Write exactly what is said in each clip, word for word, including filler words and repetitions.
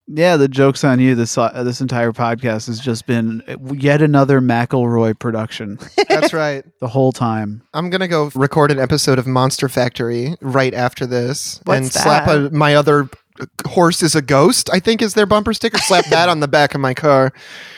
Yeah, the joke's on you. This uh, this entire podcast has just been yet another McElroy production. That's right. The whole time. I'm going to go record an episode of Monster Factory right after this. What's and that? slap a, my other horse is a ghost, I think is their bumper sticker. Slap that on the back of my car.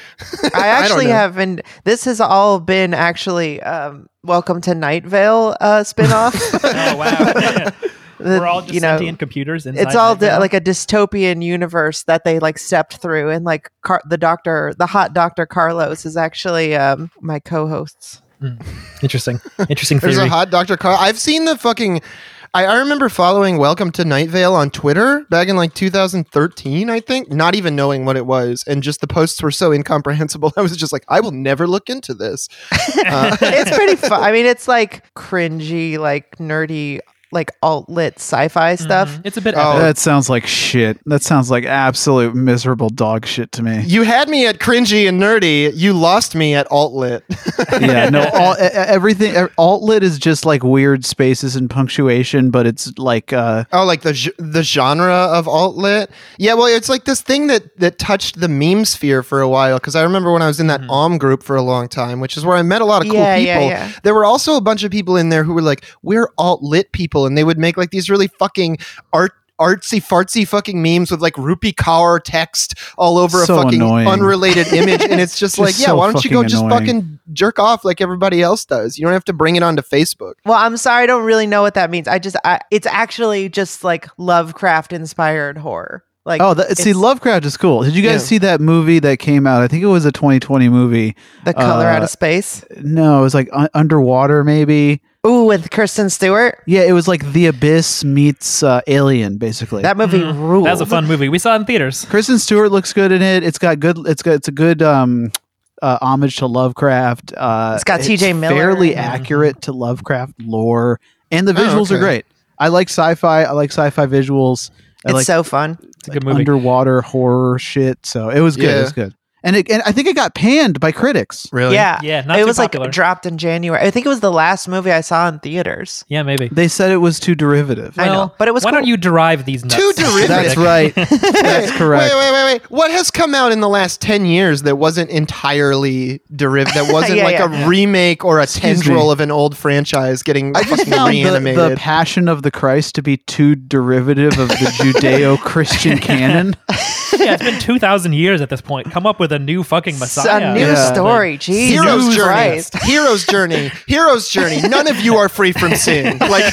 I actually know. haven't. This has all been actually um, Welcome to Night Vale uh, spinoff. Oh wow! The- We're all just you know, sentient computers. Inside it's all Night Vale. di- like a dystopian universe that they like stepped through, and like Car- the doctor, the hot Doctor Carlos, is actually um, my co-hosts. Mm. Interesting. Interesting There's theory. a hot Doctor Carl. I've seen the fucking. I, I remember following Welcome to Night Vale on Twitter back in like two thousand thirteen, I think, not even knowing what it was. And just the posts were so incomprehensible. I was just like, I will never look into this. Uh, It's pretty fun. I mean, it's like cringy, like nerdy, like alt-lit sci-fi stuff. Mhm. It's a bit. Oh. epic. That sounds like shit. That sounds like absolute miserable dog shit to me. you had me at cringy and nerdy. You lost me at alt-lit. Yeah, no, all, e- e- everything. e- Alt-lit is just like weird spaces and punctuation, but it's like, uh, Oh, like the g- the genre of alt-lit? Yeah, well, it's like this thing that, that touched the meme sphere for a while. Because I remember when I was in that Mhm. Om group for a long time, which is where I met a lot of cool Yeah, yeah, people. yeah. There were also a bunch of people in there who were like, we're alt-lit people. And they would make like these really fucking art artsy fartsy fucking memes with like Rupi Kaur text all over So a fucking annoying. unrelated image. And it's just, Just like, yeah, so why don't you go fucking just annoying. fucking jerk off like everybody else does? You don't have to bring it onto Facebook. Well, I'm sorry, I don't really know what that means. I just, I, it's actually just like Lovecraft-inspired horror. Like, oh, that, see, it's Lovecraft is cool. Did you guys Yeah. see that movie that came out? I think it was a twenty twenty movie. The Color Out uh, of Space. No, it was like un- Underwater, maybe. Ooh, with Kristen Stewart. Yeah, it was like The Abyss meets uh, Alien, basically. That movie Mhm. ruled. That was a fun movie. We saw it in theaters. Kristen Stewart looks good in it. It's got good. It's got. It's a good um, uh, homage to Lovecraft. Uh, It's got T J Miller Fairly in it. accurate to Lovecraft lore, and the Oh, visuals okay. are great. I like sci-fi. I like sci-fi visuals. I It's like, so fun. It's a good like movie. underwater horror shit. So it was good. It Yeah. was good. And, it, and I think it got panned by critics. Really? Yeah. Yeah, not it too was popular. like dropped in January. I think it was the last movie I saw in theaters. Yeah, maybe. They said it was too derivative. I know, Well, but it was Why cool. don't you derive these nuts? Too derivative. That's right. That's correct. Wait, wait, wait, wait. What has come out in the last ten years that wasn't entirely derivative, that wasn't Yeah, like yeah. a remake or a Excuse tendril me. of an old franchise getting I just fucking found the, reanimated? the Passion of the Christ to be too derivative of the Judeo-Christian canon. Yeah, it's been two thousand years at this point. Come up with a new fucking It's Messiah. a new Yeah. story. Jesus Hero's journey. Christ. Hero's journey. Hero's journey. None of you are free from sin. Like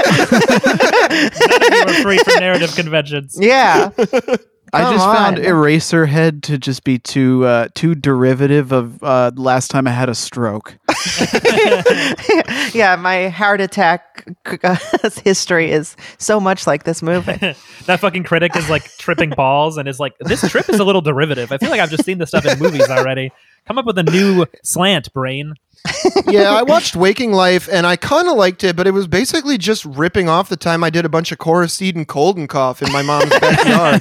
You were free from narrative conventions. Yeah. I Come just found on. Eraserhead to just be too uh, too derivative of uh, last time I had a stroke. Yeah, my heart attack uh, history is so much like this movie. That fucking critic is like tripping balls and is like, this trip is a little derivative. I feel like I've just seen this stuff in movies already. Come up with a new slant, brain. yeah, I watched Waking Life and I kind of liked it, but it was basically just ripping off the time I did a bunch of Coricidin and Coldencough in my mom's backyard.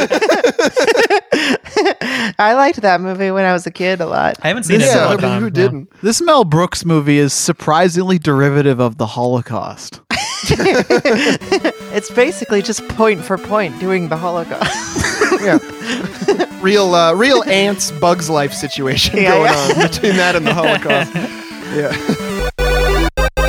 I liked that movie when I was a kid a lot. I haven't seen it. yeah, in a I long mean, time. who Yeah. didn't? This Mel Brooks movie is surprisingly derivative of the Holocaust. It's basically just point for point doing the Holocaust. Yeah. Real, uh, real ants Bugs Life situation Yeah, going yeah. on between that and the Holocaust. Yeah.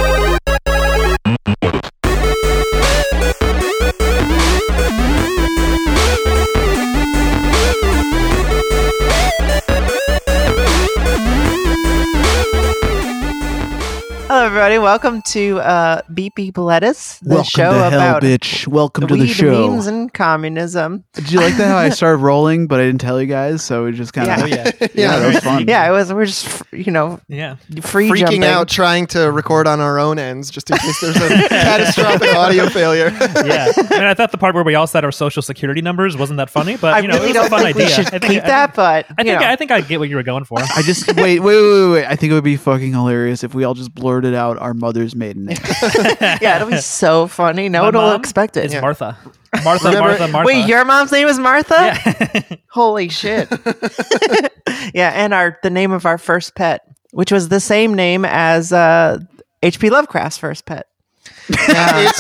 Hello, everybody. Welcome to uh, Beep Beep Lettuce, the Welcome show to hell, about bitch. Welcome the to the weed show. memes and communism. Did you like that how I started rolling, but I didn't tell you guys? So we just kind Yeah. of Oh, yeah. yeah, that was fun. Yeah, it was. We're just, you know, Yeah. free Freaking jumping. out trying to record on our own ends just in case there's a catastrophic audio failure. Yeah. I mean, I thought the part where we all said our social security numbers wasn't that funny, but I you know, really it was don't a fun think idea. we should I think, keep I that, but I you think know. I think I get what you were going for. I just wait, wait, wait, wait, wait. I think it would be fucking hilarious if we all just blurted out our mother's maiden name. yeah, it'll be so funny. No My one will mom expect it. It's Yeah. Martha. Martha, Remember- Martha, Martha. Wait, your mom's name is Martha? Yeah. Holy shit. Yeah, and our the name of our first pet, which was the same name as uh, H P Lovecraft's first pet. it's,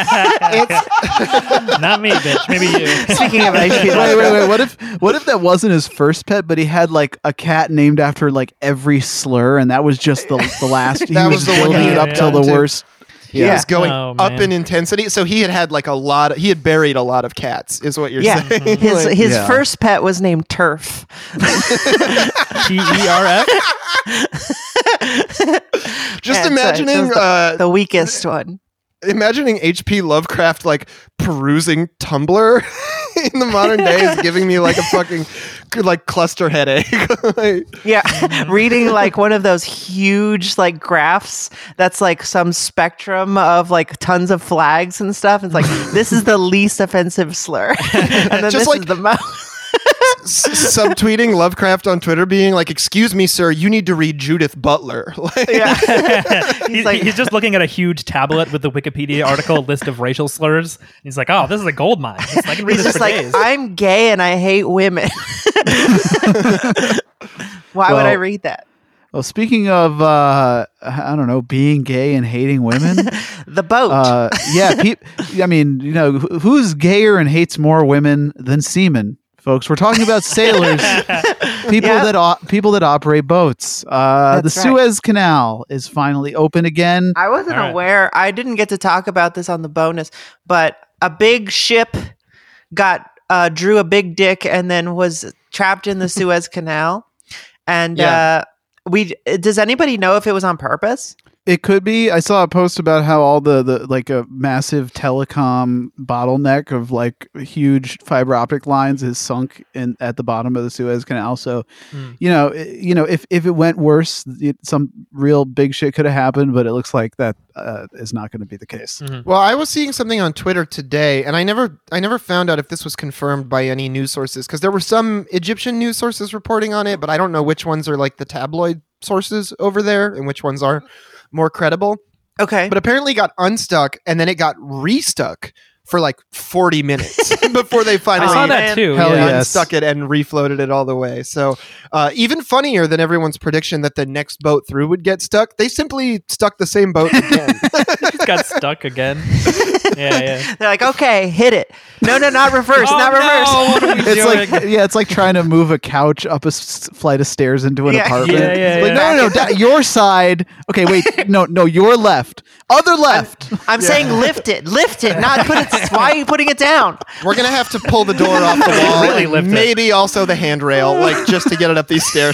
it's Not me, bitch. Maybe you. Speaking of H P Wait, Lovecraft, wait, wait. What if what if that wasn't his first pet, but he had like a cat named after like every slur, and that was just the the last. He That was was the one building he it had up till the done, too. worst. he Yeah. was going Oh, up man. in intensity. So he had had like a lot. Of, he had buried a lot of cats, is what you're yeah, saying. his Like, his Yeah. first pet was named Turf. T E R F. just Yeah, it's, uh, imagining, it was the, uh, the weakest one. imagining H P Lovecraft like perusing Tumblr in the modern day is giving me like a fucking like cluster headache. Like, Yeah, reading like one of those huge like graphs that's like some spectrum of like tons of flags and stuff. It's like this is the least offensive slur, and then Just this like- is the most. s- subtweeting Lovecraft on Twitter, being like, "Excuse me, sir, you need to read Judith Butler." Like, Yeah, he's, like- he's just looking at a huge tablet with the Wikipedia article list of racial slurs. He's like, "Oh, this is a gold mine. I can read he's this just for like days." I'm gay and I hate women. Why would I Well- read that? Well, speaking of, uh, I don't know, being gay and hating women. The boat. uh, yeah, peop I mean, you know, wh- who's gayer and hates more women than seamen, folks? We're talking about sailors, people Yeah. that o- people that operate boats. Uh, the That's right. Suez Canal is finally open again. I wasn't All right. aware. I didn't get to talk about this on the bonus, but a big ship got uh, drew a big dick and then was trapped in the Suez Canal. And Yeah. uh, we does anybody know if it was on purpose? It could be. I saw a post about how all the, the like a massive telecom bottleneck of like huge fiber optic lines is sunk in at the bottom of the Suez Canal. So, Mm. you know, i- you know, if, if it went worse, it, some real big shit could have happened. But it looks like that uh, is not going to be the case. Mhm. Well, I was seeing something on Twitter today, and I never, I never found out if this was confirmed by any news sources because there were some Egyptian news sources reporting on it, but I don't know which ones are like the tabloid sources over there and which ones are more credible. Okay. But apparently, it got unstuck and then it got restuck for like forty minutes before they I finally saw that too. Hell yeah. yeah. unstuck it and refloated it all the way. So, uh, even funnier than everyone's prediction that the next boat through would get stuck, they simply stuck the same boat again. Just got stuck again. Yeah, yeah. They're like, okay, hit it. No, no, not reverse, Oh, not reverse. no, what are we It's doing? like yeah, it's like trying to move a couch up a s- flight of stairs into an Yeah. apartment. Yeah, yeah, It's like, yeah. no, no, no, da- your side. Okay, wait, no, no, your left, other left. I'm saying lift it, lift it, not put it. Why are you putting it down? We're gonna have to pull the door off the wall, Really and lift it. maybe also the handrail, like just to get it up these stairs.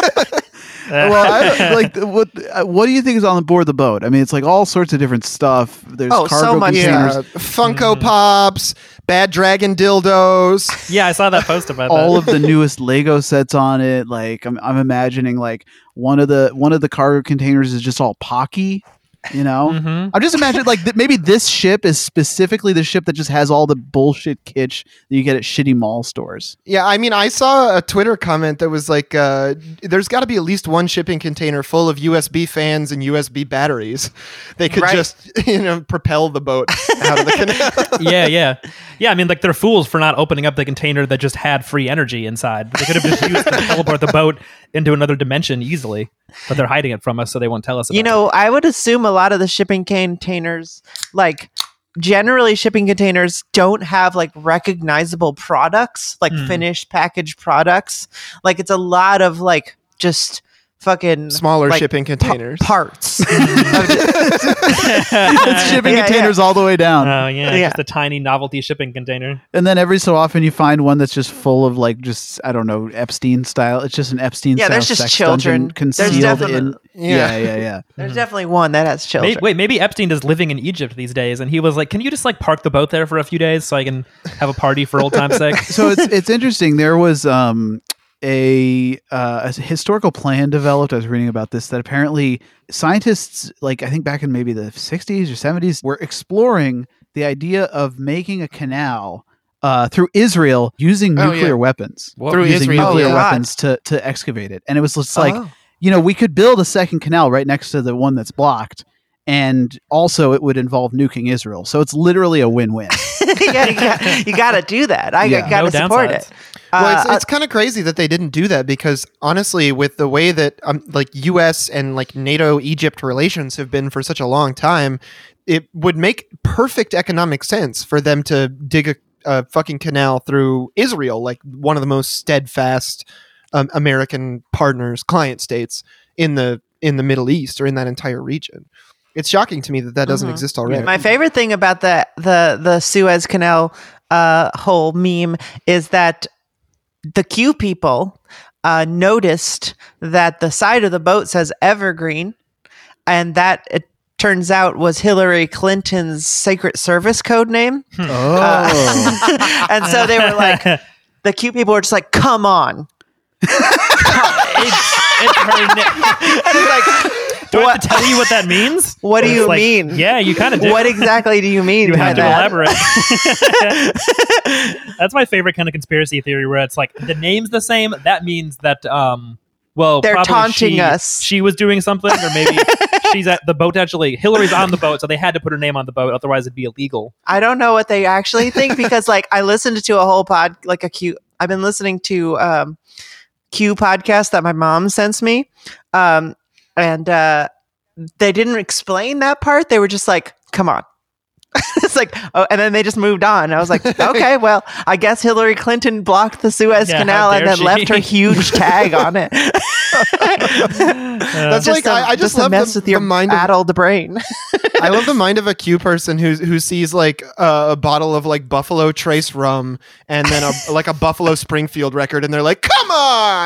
Well, I, like, what uh, what do you think is on board the boat? I mean, it's like all sorts of different stuff. There's Oh, so cargo much containers. yeah, Funko Pops, Bad Dragon dildos. Yeah, I saw that post about all that. of the newest Lego sets on it. Like I'm, I'm imagining like one of the one of the cargo containers is just all Pocky. You know, Mhm. I'm just imagining like th- maybe this ship is specifically the ship that just has all the bullshit kitsch that you get at shitty mall stores. Yeah, I mean, I saw a Twitter comment that was like, uh, "There's got to be at least one shipping container full of U S B fans and U S B batteries. They could Right. just, you know, propel the boat out of the canal." Yeah, yeah. Yeah, I mean, like, they're fools for not opening up the container that just had free energy inside. They could have just used to teleport the boat into another dimension easily, but they're hiding it from us so they won't tell us about You know, I would assume a lot of the shipping containers, like generally shipping containers don't have like recognizable products, like Hmm. finished packaged products. Like it's a lot of like just fucking Smaller like, shipping containers. pa- parts. It's shipping Yeah, containers all the way down. Oh, yeah, Yeah. just a tiny novelty shipping container. And then every so often you find one that's just full of like just I don't know Epstein style. It's just an Epstein Yeah, style there's just sex children. dungeon There's concealed in. definite- Yeah, yeah, yeah. There's definitely one that has children. Maybe, wait, maybe Epstein is living in Egypt these days, and he was like, "Can you just like park the boat there for a few days so I can have a party for old time's sake?" So it's it's interesting. There was um a, uh, a historical plan developed. I was reading about this that apparently scientists, like I think back in maybe the sixties or seventies, were exploring the idea of making a canal uh, through Israel using Oh, nuclear yeah. weapons. Whoa. Through using Israel, nuclear yeah. weapons to to excavate it, and it was just like Oh. you know we could build a second canal right next to the one that's blocked. And also, it would involve nuking Israel. So it's literally a win-win. yeah, you got, you got to do that. I Yeah. got to No support downsides. it. Well, it's, Uh, it's kind of crazy that they didn't do that because honestly, with the way that um, like U S and like NATO Egypt relations have been for such a long time, it would make perfect economic sense for them to dig a, a fucking canal through Israel, like one of the most steadfast um, American partners, client states in the in the Middle East or in that entire region. It's shocking to me that that doesn't Mhm. exist already. My favorite thing about the the the Suez Canal uh, whole meme is that the Q people uh, noticed that the side of the boat says Evergreen, and that it turns out was Hillary Clinton's Secret Service code name. Oh. And so they were like, the Q people were just like, "Come on!" it's, it's her na- And it's like, Do I have what? to tell you what that means? What do It's you like, mean? Yeah, you kind of do. What exactly do you mean You by have to that? elaborate. That's my favorite kind of conspiracy theory, where it's like the name's the same. That means that, um, well, They're probably taunting she, us. She was doing something, or maybe she's at the boat. Actually, Hillary's on the boat, so they had to put her name on the boat, otherwise it'd be illegal. I don't know what they actually think because, like, I listened to a whole pod, like a Q. I've been listening to um, Q podcast that my mom sends me, um, and uh, they didn't explain that part. They were just like, "Come on." It's like, oh, and then they just moved on. I was like, okay, well, I guess Hillary Clinton blocked the Suez Yeah, Canal how and dare then she. left her huge tag on it. That's like, to- I, I just, to love mess the, with your the mind of addled brain. I love the mind of a Q person who who sees like uh, a bottle of like Buffalo Trace rum and then a, like a Buffalo Springfield record, and they're like, "Come on,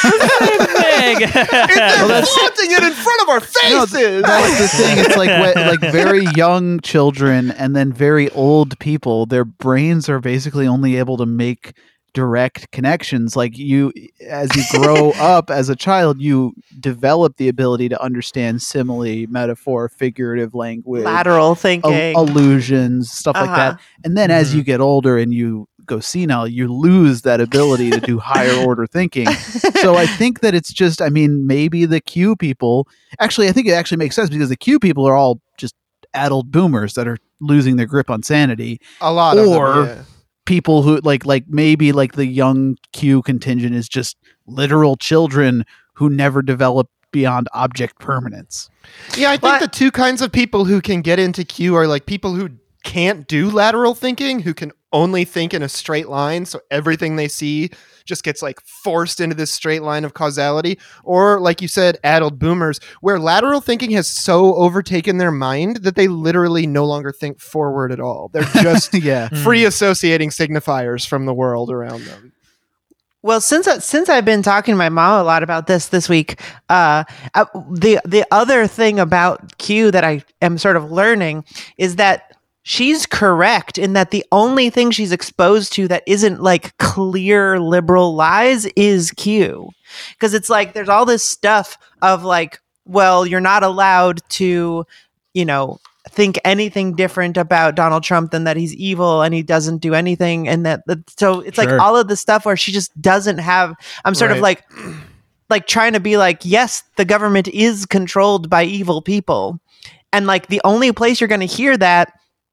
Big. they're flaunting it in front of our No, faces." that's the thing. It's like wh- like very young children and then very old people. Their brains are basically only able to make direct connections. Like you, as you grow up as a child, you develop the ability to understand simile, metaphor, figurative language, Lateral al- thinking. allusions, stuff like Uh-huh. that. And then as Mhm. you get older and you go senile, you lose that ability to do higher order thinking. So I think that it's just, I mean, maybe the Q people, actually, I think it actually makes sense because the Q people are all just adult boomers that are losing their grip on sanity. A lot Or- of them, yeah. People who like, like maybe like the young Q contingent is just literal children who never develop beyond object permanence. Yeah, I think But- the two kinds of people who can get into Q are like people who can't do lateral thinking, who can only think in a straight line, so everything they see just gets like forced into this straight line of causality, or like you said, adult boomers, where lateral thinking has so overtaken their mind that they literally no longer think forward at all. They're just Yeah. free associating signifiers from the world around them. Well, since I, since I've been talking to my mom a lot about this this week, uh, uh, the the other thing about Q that I am sort of learning is that she's correct in that the only thing she's exposed to that isn't like clear liberal lies is Q, because it's like there's all this stuff of like, well, you're not allowed to, you know, think anything different about Donald Trump than that he's evil and he doesn't do anything, and that, that so it's like Sure. all of the stuff where she just doesn't have. I'm sort of Right. like like trying to be like, yes, the government is controlled by evil people, and like the only place you're going to hear that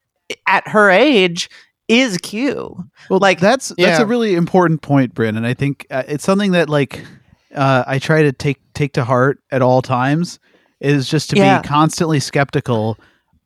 at her age is Q. Well, Like- like that's that's Yeah. a really important point, Brandon. I think uh, it's something that like uh, I try to take take to heart at all times is just to Yeah. be constantly skeptical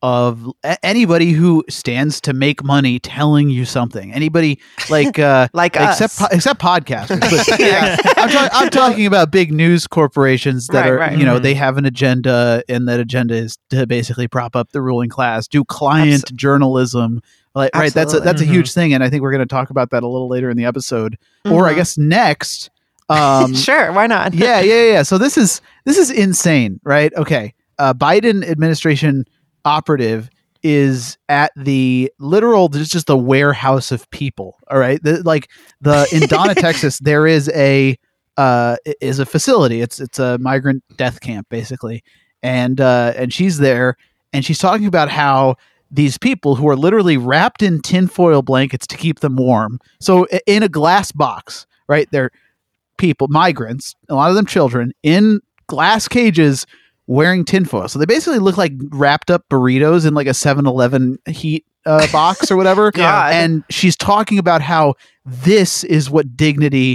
of a- anybody who stands to make money telling you something. Anybody like uh, Like except us. po- except podcasters. But, yeah, I'm, talk- I'm talking about big news corporations that Right, are right. you know Mhm. they have an agenda, and that agenda is to basically prop up the ruling class, do client journalism. Like, right, that's a, Absolutely. that's a Mhm. huge thing, and I think we're going to talk about that a little later in the episode, or I Mhm. guess next. Um, Sure, why not? yeah, yeah, yeah. So this is this is insane, right? Okay, uh, Biden administration operative is at the literal. There's just a warehouse of people. All right, the, like the in Donna, Texas, there is a uh, is a facility. It's it's a migrant death camp basically, and uh, and she's there, and she's talking about how these people who are literally wrapped in tinfoil blankets to keep them warm. So i- in a glass box, right? They're people, migrants, a lot of them children, in glass cages wearing tinfoil. So they basically look like wrapped up burritos in like a seven eleven heat uh, box or whatever. God. And she's talking about how this is what dignity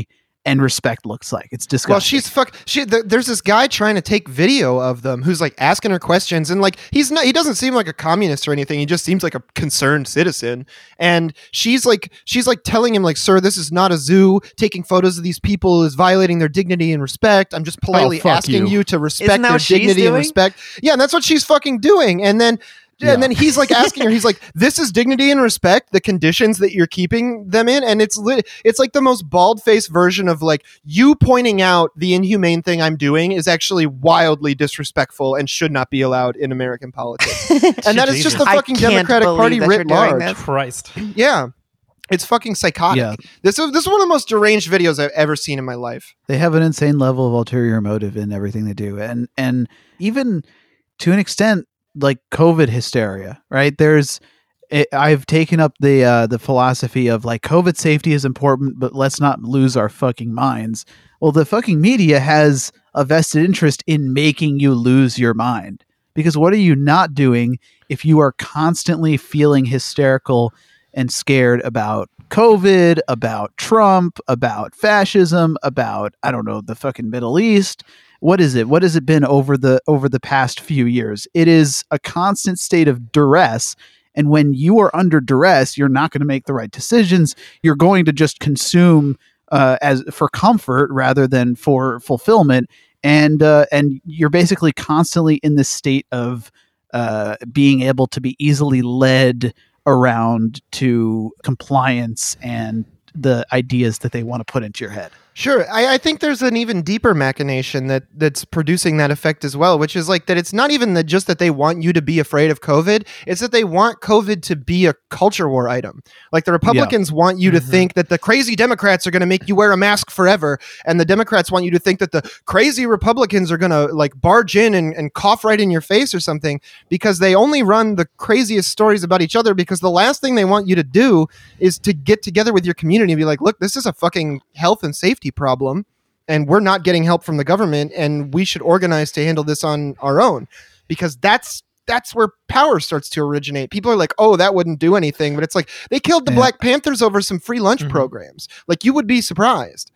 and respect looks like. It's disgusting. Well, she's fuck. She th- there's this guy trying to take video of them who's like asking her questions, and like he's not. He doesn't seem like a communist or anything. He just seems like a concerned citizen. And she's like, she's like telling him like, "Sir, this is not a zoo. Taking photos of these people is violating their dignity and respect. I'm just politely Oh, fuck asking you. you to respect Isn't that their what she's dignity and doing? respect." Yeah, and that's what she's fucking doing. And then. Yeah. And then he's like asking her, he's like, "This is dignity and respect, the conditions that you're keeping them in." And it's lit, it's like the most bald-faced version of like you pointing out the inhumane thing I'm doing is actually wildly disrespectful and should not be allowed in American politics. And that is just the I fucking can't Democratic believe Party that you're writ doing large. this. Christ. Yeah. It's fucking psychotic. Yeah. This is this is one of the most deranged videos I've ever seen in my life. They have an insane level of ulterior motive in everything they do, and and even to an extent, like COVID hysteria, right? There's, it, I've taken up the uh, the philosophy of like COVID safety is important, but let's not lose our fucking minds. Well, the fucking media has a vested interest in making you lose your mind, because what are you not doing if you are constantly feeling hysterical and scared about COVID, about Trump, about fascism, about, I don't know, the fucking Middle East? What is it? What has it been over the over the past few years? It is a constant state of duress. And when you are under duress, you're not going to make the right decisions. You're going to just consume uh, as for comfort rather than for fulfillment. And uh, and you're basically constantly in this state of uh, being able to be easily led around to compliance and the ideas that they want to put into your head. Sure. I, I think there's an even deeper machination that that's producing that effect as well, which is like that it's not even that just that they want you to be afraid of COVID. It's that they want COVID to be a culture war item. Like the Republicans yeah. want you to mm-hmm. think that the crazy Democrats are going to make you wear a mask forever. And the Democrats want you to think that the crazy Republicans are going to like barge in and, and cough right in your face or something, because they only run the craziest stories about each other, because the last thing they want you to do is to get together with your community and be like, look, this is a fucking health and safety problem, and we're not getting help from the government, and we should organize to handle this on our own, because that's that's where power starts to originate. People are like, oh, that wouldn't do anything, but it's like they killed the yeah. Black Panthers over some free lunch mm-hmm. programs. Like, you would be surprised.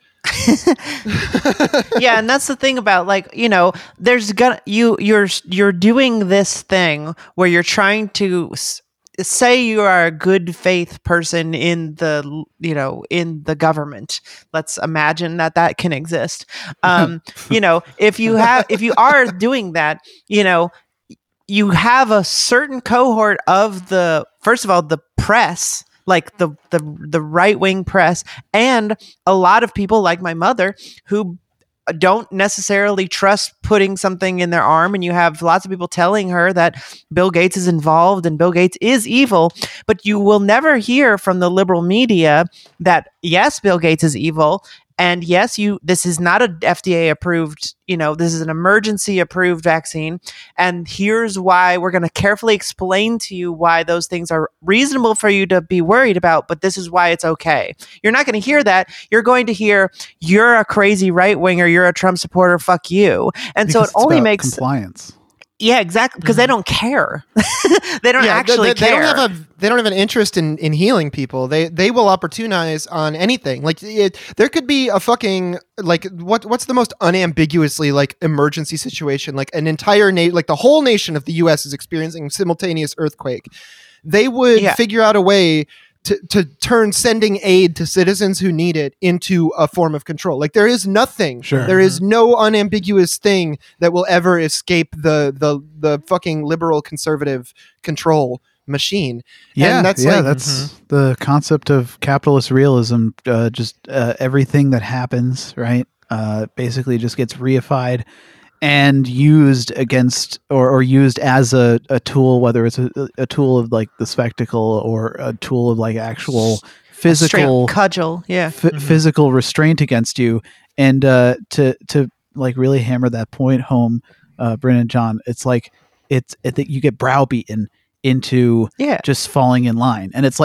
Yeah, and that's the thing about, like, you know, there's gonna you you're you're doing this thing where you're trying to s- say you are a good faith person in the, you know, in the government. Let's imagine that that can exist. Um, you know, if you have, if you are doing that, you know, you have a certain cohort of the, first of all, the press, like the, the, the right wing press, and a lot of people like my mother who don't necessarily trust putting something in their arm, and you have lots of people telling her that Bill Gates is involved and Bill Gates is evil, but you will never hear from the liberal media that yes, Bill Gates is evil, and yes, you this is not a F D A approved, you know, this is an emergency approved vaccine, and here's why we're going to carefully explain to you why those things are reasonable for you to be worried about, but this is why it's okay. You're not going to hear that. You're going to hear, you're a crazy right winger, you're a Trump supporter, fuck you. And because so it it's only about makes compliance. Yeah, exactly, because Mm-hmm. they don't care. They don't Yeah, actually they, they, care. They don't have a they don't have an interest in, in healing people. They they will opportunize on anything. Like it, there could be a fucking like what what's the most unambiguously like emergency situation? Like an entire na- like the whole nation of the U S is experiencing simultaneous earthquake. They would Yeah. figure out a way to, to turn sending aid to citizens who need it into a form of control. Like there is nothing, Sure. there is no unambiguous thing that will ever escape the the the fucking liberal conservative control machine. Yeah, and that's yeah, like, that's the concept of capitalist realism. Uh, just uh, everything that happens, right, uh, basically just gets reified and used against or, or used as a, a tool, whether it's a, a tool of like the spectacle or a tool of like actual physical Straight cudgel. Yeah. f- mm-hmm. physical restraint against you. And uh, to to like really hammer that point home, uh, Bryn and John, it's like it's it, that you get browbeaten into Yeah. just falling in line. And it's like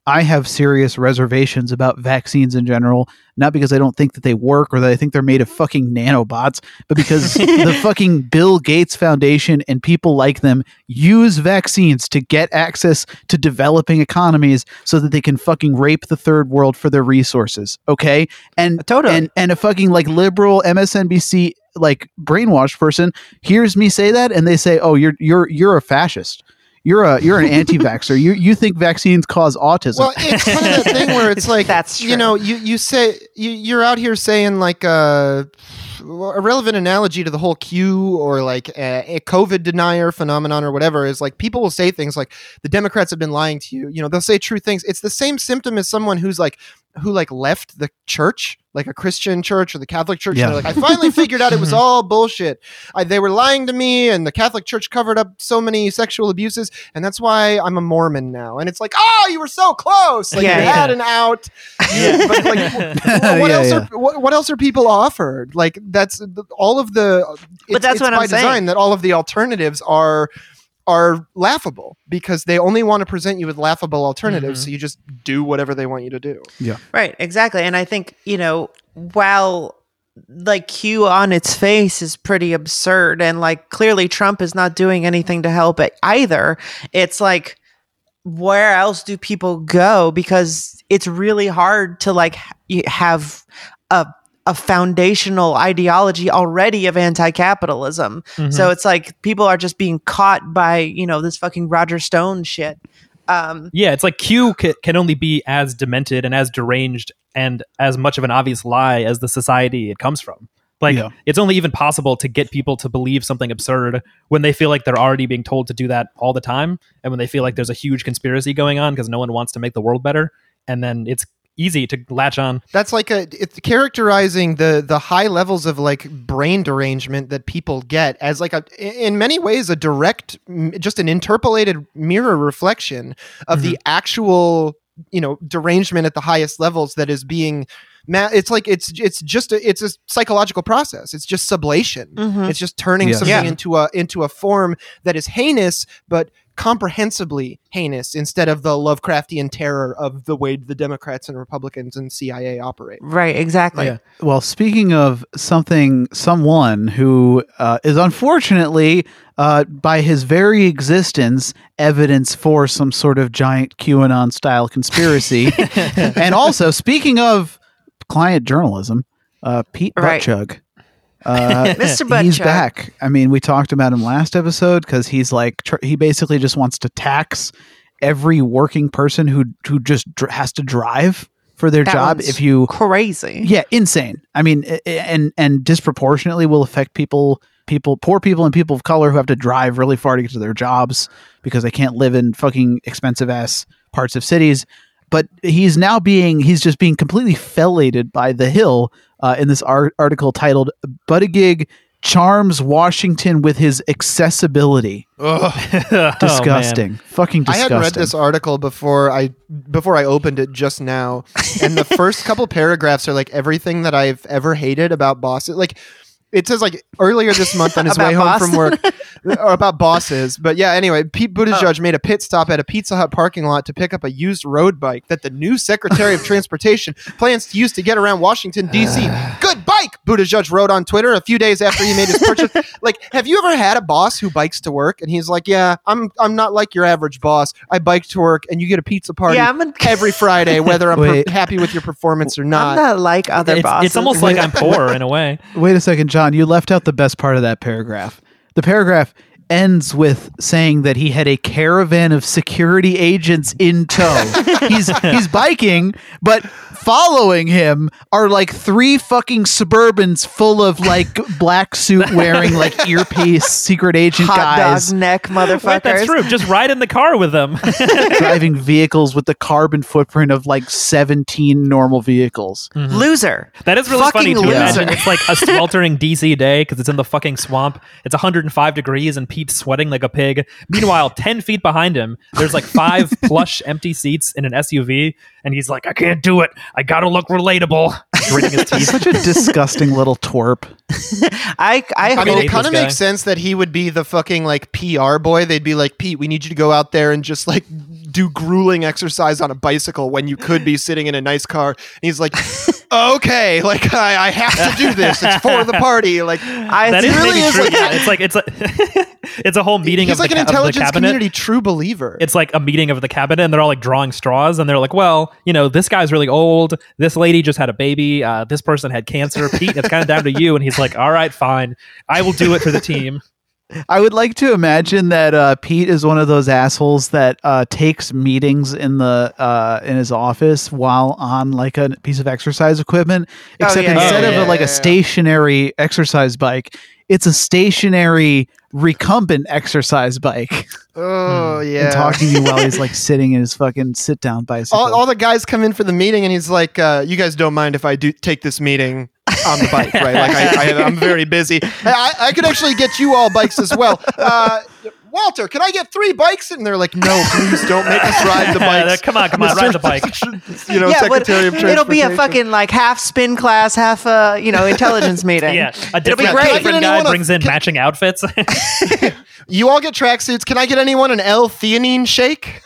I have serious reservations about vaccines in general, not because I don't think that they work or that I think they're made of fucking nanobots, but because the fucking Bill Gates Foundation and people like them use vaccines to get access to developing economies so that they can fucking rape the third world for their resources. Okay. And Totally. and, and a fucking like liberal M S N B C like brainwashed person hears me say that and they say, oh, you're you're you're a fascist. You're a you're an anti-vaxxer. You you think vaccines cause autism? Well, it's kind of that thing where it's like, That's you true. know, you you say you, you're out here saying like a, a relevant analogy to the whole Q or like a, a COVID denier phenomenon or whatever is like people will say things like the Democrats have been lying to you. You know, they'll say true things. It's the same symptom as someone who's like who like left the church, like a Christian church or the Catholic Church. Yeah. And they're like, I finally figured out it was all bullshit. I, they were lying to me, and the Catholic Church covered up so many sexual abuses, and that's why I'm a Mormon now. And it's like, oh, you were so close. Like Yeah, you yeah. had an out. Yeah, but like, wh- what Yeah, else yeah. are what, what else are people offered? Like that's the- all of the. It's, that's it's what by I'm saying. design that all of the alternatives are. are laughable because they only want to present you with laughable alternatives. Mhm. So you just do whatever they want you to do. Right, exactly. And I think, you know, while like Q on its face is pretty absurd and like clearly Trump is not doing anything to help it either, it's like, where else do people go? Because it's really hard to like ha- you have a a foundational ideology already of anti-capitalism. Mhm. So it's like people are just being caught by, you know, this fucking Roger Stone shit. Um, Yeah, it's like Q ca- can only be as demented and as deranged and as much of an obvious lie as the society it comes from. Like, Yeah. it's only even possible to get people to believe something absurd when they feel like they're already being told to do that all the time, and when they feel like there's a huge conspiracy going on because no one wants to make the world better. And then it's easy to latch on. That's like a it's characterizing the the high levels of like brain derangement that people get as like a in many ways a direct m- just an interpolated mirror reflection of the actual, you know, derangement at the highest levels that is being ma- it's like it's it's just a, it's a psychological process. It's just sublation. Mhm. It's just turning Yes. something Yeah. into a into a form that is heinous but comprehensibly heinous instead of the Lovecraftian terror of the way the Democrats and Republicans and C I A operate. right, exactly. Yeah. Well, speaking of something, someone who uh, is unfortunately, uh, by his very existence, evidence for some sort of giant QAnon style conspiracy. And also, speaking of client journalism, uh, Pete Right. Buttigieg. Uh, Mister he's Buttigieg. back. I mean, we talked about him last episode because he's like, tr- he basically just wants to tax every working person who who just dr- has to drive for their That job. one's If you Crazy. yeah, insane. I mean, i- i- and and disproportionately will affect people, people, poor people, and people of color who have to drive really far to get to their jobs because they can't live in fucking expensive ass parts of cities. But he's now being he's just being completely fellated by The Hill uh, in this art- article titled "Buttigieg Charms Washington with His Accessibility." Oh, Disgusting, fucking I disgusting. hadn't read this article before I before I opened it just now, and the first couple paragraphs are like everything that I've ever hated about bosses. Like it says like earlier this month on his About way home boss? from work, or about bosses. But yeah, anyway, Pete Buttigieg made a pit stop at a Pizza Hut parking lot to pick up a used road bike that the new Secretary of Transportation plans to use to get around Washington D C Good bike, Buttigieg wrote on Twitter a few days after he made his purchase. Like, have you ever had a boss who bikes to work and he's like, "Yeah, I'm I'm not like your average boss. I bike to work, and you get a pizza party Yeah, I'm an- every Friday, whether I'm per- Wait. happy with your performance or I'm not." not like other it's, bosses. it's almost like I'm poor in a way. Wait a second, John. You left out the best part of that paragraph. The paragraph ends with saying that he had a caravan of security agents in tow. he's he's biking, but following him are like three fucking Suburbans full of like black suit wearing like earpiece secret agent hot guys dog neck motherfuckers. Wait, that's true. Just ride in the car with them. driving vehicles with the carbon footprint of like seventeen normal vehicles. Loser. That is really Fucking funny to loser. imagine. It's like a sweltering D C day because it's in the fucking swamp. It's one hundred five degrees and Pete's sweating like a pig. Meanwhile, ten feet behind him, there's like five plush empty seats in an S U V, and he's like, "I can't do it. I gotta look relatable." Gritting his teeth. Such a disgusting little twerp. I I, I mean, hate it kind this of guy. makes sense that he would be the fucking like P R boy. They'd be like, "Pete, we need you to go out there and just like do grueling exercise on a bicycle when you could be sitting in a nice car. And he's like, okay, like I, I have to do this. It's for the party. Like I That it is really maybe is true. like- Yeah, it's like it's a it's a whole meeting he's of, like the, an ca- of the intelligence cabinet. community true believer. It's like a meeting of the cabinet, and they're all like drawing straws, and they're like, "Well, you know, this guy's really old. This lady just had a baby. Uh, this person had cancer. Pete, it's kind of down to you." And he's like, "All right, fine. I will do it for the team." I would like to imagine that uh, Pete is one of those assholes that uh, takes meetings in the uh, in his office while on like a piece of exercise equipment. Oh, Except yeah, instead yeah, of yeah, a, like yeah, a yeah. stationary exercise bike, it's a stationary recumbent exercise bike. oh yeah. And talking to you while he's like sitting in his fucking sit down bicycle. all, all the guys come in for the meeting, and he's like, uh, "You guys don't mind if I do take this meeting on the bike, right? Like I, I, I'm very busy. I, I could actually get you all bikes as well. Uh, Walter, can I get three bikes?" And they're like, "No, please don't make us ride the bikes. Come on, come on, ride the bike. You know, yeah, but Secretary of it'll be a Transportation. fucking like half spin class, half uh, you know, intelligence meeting. Yeah, a It'll be different, great. a different Can I get guy anyone a- brings in can- matching outfits. You all get tracksuits. Can I get anyone an L-theanine shake?"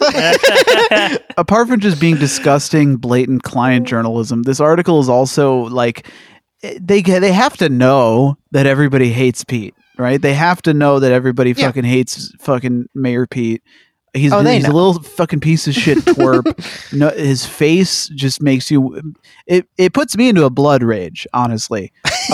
Apart from just being disgusting, blatant client journalism, this article is also like they they have to know that everybody hates Pete, right? They have to know that everybody Yeah. fucking hates fucking Mayor Pete. He's, Oh, they he's a know. little fucking piece of shit twerp. No, his face just makes you. It it puts me into a blood rage, honestly.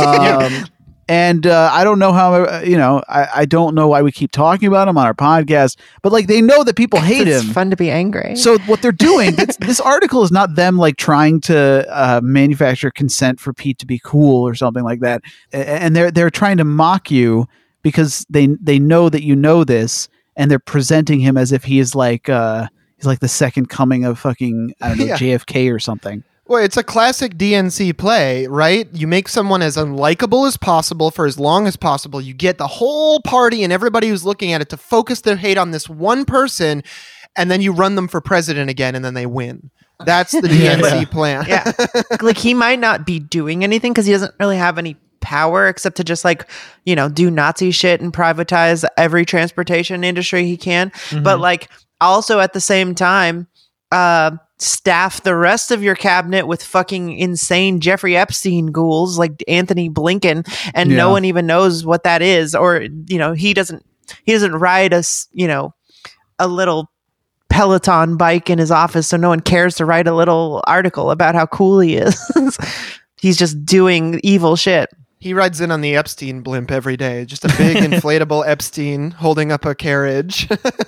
Um, And uh, I don't know how, uh, you know, I, I don't know why we keep talking about him on our podcast, but like they know that people hate It's him. fun to be angry. So what they're doing, this, this article is not them like trying to uh, manufacture consent for Pete to be cool or something like that, A- and they're they're trying to mock you because they they know that you know this, and they're presenting him as if he is like uh, he's like the second coming of fucking I don't know Yeah. J F K or something. Well, it's a classic D N C play, right? You make someone as unlikable as possible for as long as possible. You get the whole party and everybody who's looking at it to focus their hate on this one person, and then you run them for president again, and then they win. That's the D N C Yeah. plan. yeah, like he might not be doing anything because he doesn't really have any power except to just like, you know, do Nazi shit and privatize every transportation industry he can. But like also at the same time, uh, staff the rest of your cabinet with fucking insane Jeffrey Epstein ghouls like Anthony Blinken, and Yeah. no one even knows what that is, or you know, he doesn't he doesn't ride us, you know, a little Peloton bike in his office, so no one cares to write a little article about how cool he is. He's just doing evil shit. He rides in on the Epstein blimp every day. Just a big inflatable Epstein holding up a carriage.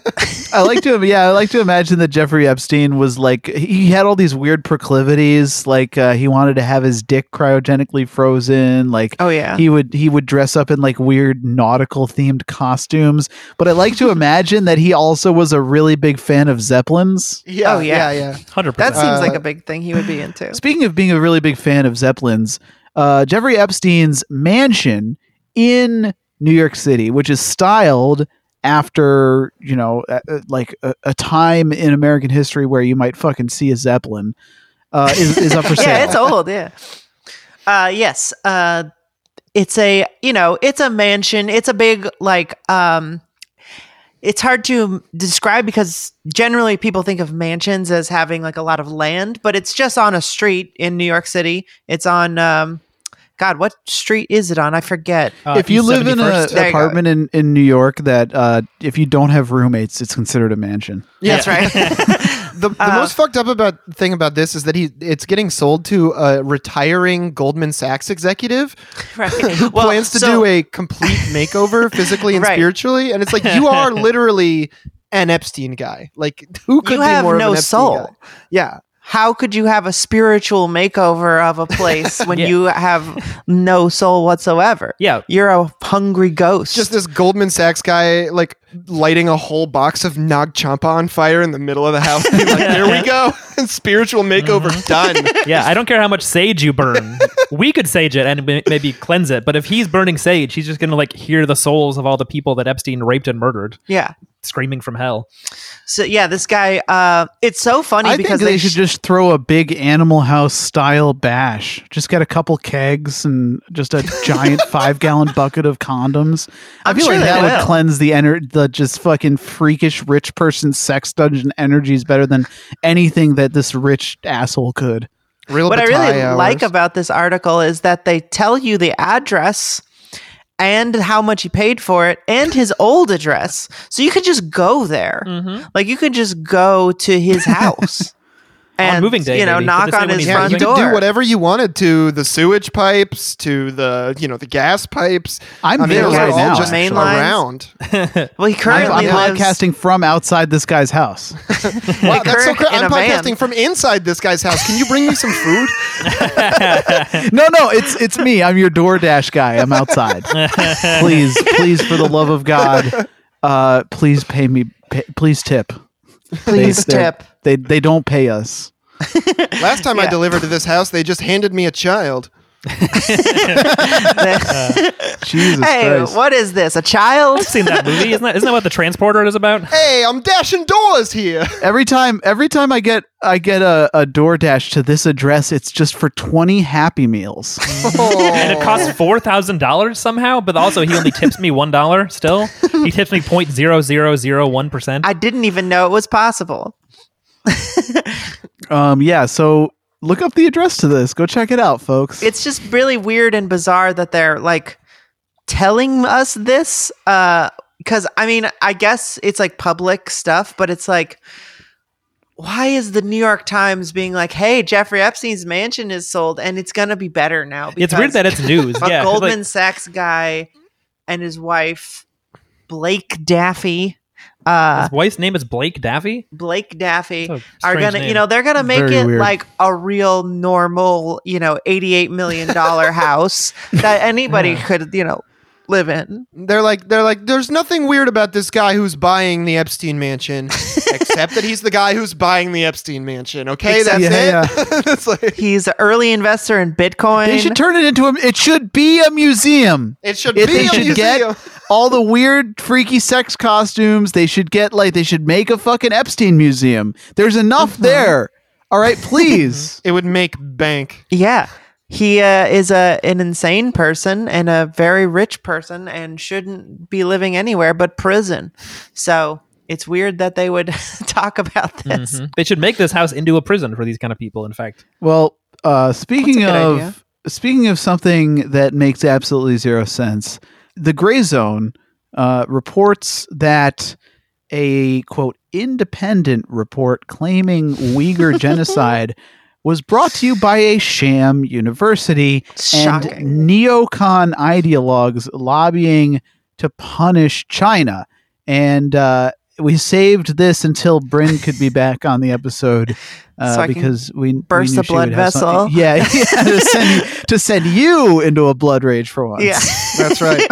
I like to, yeah, I like to imagine that Jeffrey Epstein was like he had all these weird proclivities, like uh, he wanted to have his dick cryogenically frozen. Like, Oh, yeah. he would he would dress up in like weird nautical themed costumes. But I like to imagine that he also was a really big fan of Zeppelins. yeah, Oh, yeah. yeah, yeah. Hundred That percent. seems Uh, like a big thing he would be into. Speaking of being a really big fan of Zeppelins, uh, Jeffrey Epstein's mansion in New York City, which is styled after, you know, uh, uh, like a, a time in American history where you might fucking see a Zeppelin, uh, is, is up for sale. Yeah, it's old. Yeah. Uh, yes. Uh, it's a, you know, it's a mansion. It's a big, like, um, it's hard to describe because generally people think of mansions as having like a lot of land, but it's just on a street in New York City. It's on, um, God, what street is it on? I forget. Uh, If you East live in an seventy-first. There you go. apartment in, in New York that uh, if you don't have roommates, it's considered a mansion. That's right. The, the Uh, most fucked up about thing about this is that he it's getting sold to a retiring Goldman Sachs executive right. who Well, plans to so- do a complete makeover physically and Right. spiritually, and it's like you are literally an Epstein guy. Like who could You be have more no of an Epstein soul. guy? Yeah. How could you have a spiritual makeover of a place when Yeah. you have no soul whatsoever? Yeah. You're a hungry ghost. Just this Goldman Sachs guy, like lighting a whole box of Nag Champa on fire in the middle of the house. Being like, there we go, spiritual makeover done. Yeah, I don't care how much sage you burn. We could sage it and may- maybe cleanse it, but if he's burning sage, he's just gonna like hear the souls of all the people that Epstein raped and murdered. yeah. screaming from hell. So yeah, this guy. Uh, it's so funny I because think they, sh- should just throw a big Animal House style bash. Just get a couple kegs and just a giant five gallon bucket of condoms. I I'm feel sure like they that would will. cleanse the ener- the just fucking freakish rich person sex dungeon energies better than anything that this rich asshole could. Real what I really bataille hours. like about this article is that they tell you the address and how much he paid for it and his old address. So you could just go there. Mm-hmm. Like you could just go to his house. And, moving day, you know, maybe. Did knock they say on when his he's Yeah, front you door. could do whatever you wanted to the sewage pipes, to the you know the gas pipes. I'm I mean, there those right are all now. just Main around. Well, he I'm, currently I'm lives. podcasting from outside this guy's house. Wow, that's so current- cool. in I'm a van. podcasting from inside this guy's house. Can you bring me some food? No, no, it's it's me. I'm your DoorDash guy. I'm outside. Please, please, for the love of God, uh, please pay me. Pay, please tip. Please They- they're- tip. They they don't pay us. Last time I Yeah. delivered to this house, they just handed me a child. Jesus Hey, Christ. what is this? A child? I've seen that movie. Isn't that, isn't that what The Transporter is about? Hey, I'm dashing doors here. Every time, every time I get I get a, a DoorDash to this address, it's just for twenty Happy Meals. And it costs four thousand dollars somehow, but also he only tips me one dollar still. He tips me zero point zero zero zero one percent. I didn't even know it was possible. Um, yeah. So look up the address to this. Go check it out, folks. It's just really weird and bizarre that they're like telling us this. Uh, because I mean, I guess it's like public stuff, but it's like, why is the New York Times being like, "Hey, Jeffrey Epstein's mansion is sold and it's gonna be better now"? It's weird that it's news. a Yeah, 'cause, Goldman like, Sachs guy and his wife, Blake Daffy. Uh, his wife's name is Blake Daffy. Blake Daffy That's a are strange gonna, name. you know, they're gonna make Very it weird. like a real normal, you know, eighty-eight million dollar house that anybody Yeah. could, you know, live in. They're like, they're like, there's nothing weird about this guy who's buying the Epstein mansion, except that he's the guy who's buying the Epstein mansion. Okay, Except- that's Yeah, it. It's like, He's an early investor in Bitcoin. They should turn it into a. It should be a museum. it should If be they a should museum. get all the weird, freaky sex costumes, they should get like they should make a fucking Epstein museum. There's enough there. All right, please. It would make bank. Yeah. He uh, is a an insane person and a very rich person and shouldn't be living anywhere but prison. So it's weird that they would talk about this. Mhm. They should make this house into a prison for these kind of people. In fact, Well, uh, speaking That's a good of idea. speaking of something that makes absolutely zero sense, the Gray Zone uh, reports that a quote independent report claiming Uyghur genocide was brought to you by a sham university Shocking. and neocon ideologues lobbying to punish China. And uh, we saved this until Bryn could be back on the episode uh, So I can because we burst we knew the she would blood have some- vessel. yeah, yeah to, send you, to send you into a blood rage for once. Yeah. That's right.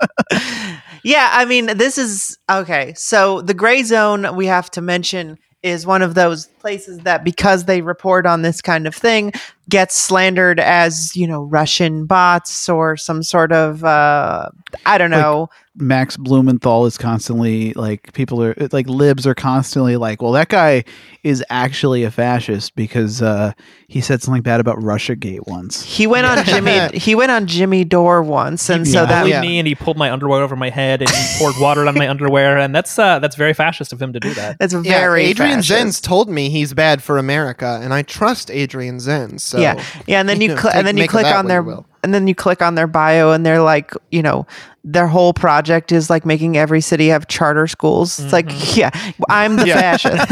Yeah, I mean, this is okay. So the Gray Zone, we have to mention, is one of those places that, because they report on this kind of thing, gets slandered as, you know, Russian bots or some sort of, uh, I don't Like- know. Max Blumenthal is constantly like people are like libs are constantly like, well, that guy is actually a fascist because uh, he said something bad about Russiagate once. He went on Jimmy. He went on Jimmy Dore once, and so Yeah. that bullied yeah. me and he pulled my underwear over my head and he poured water on my underwear, and that's uh, that's very fascist of him to do that. that's Yeah, very Adrian fascist. Zenz told me he's bad for America, and I trust Adrian Zenz. So yeah, yeah, and then you, know, cl- take- and then you make of click that on what their you will. and then you click on their bio, and they're like, you know, their whole project is like making every city have charter schools. It's like, yeah, I'm the Yeah. fascist.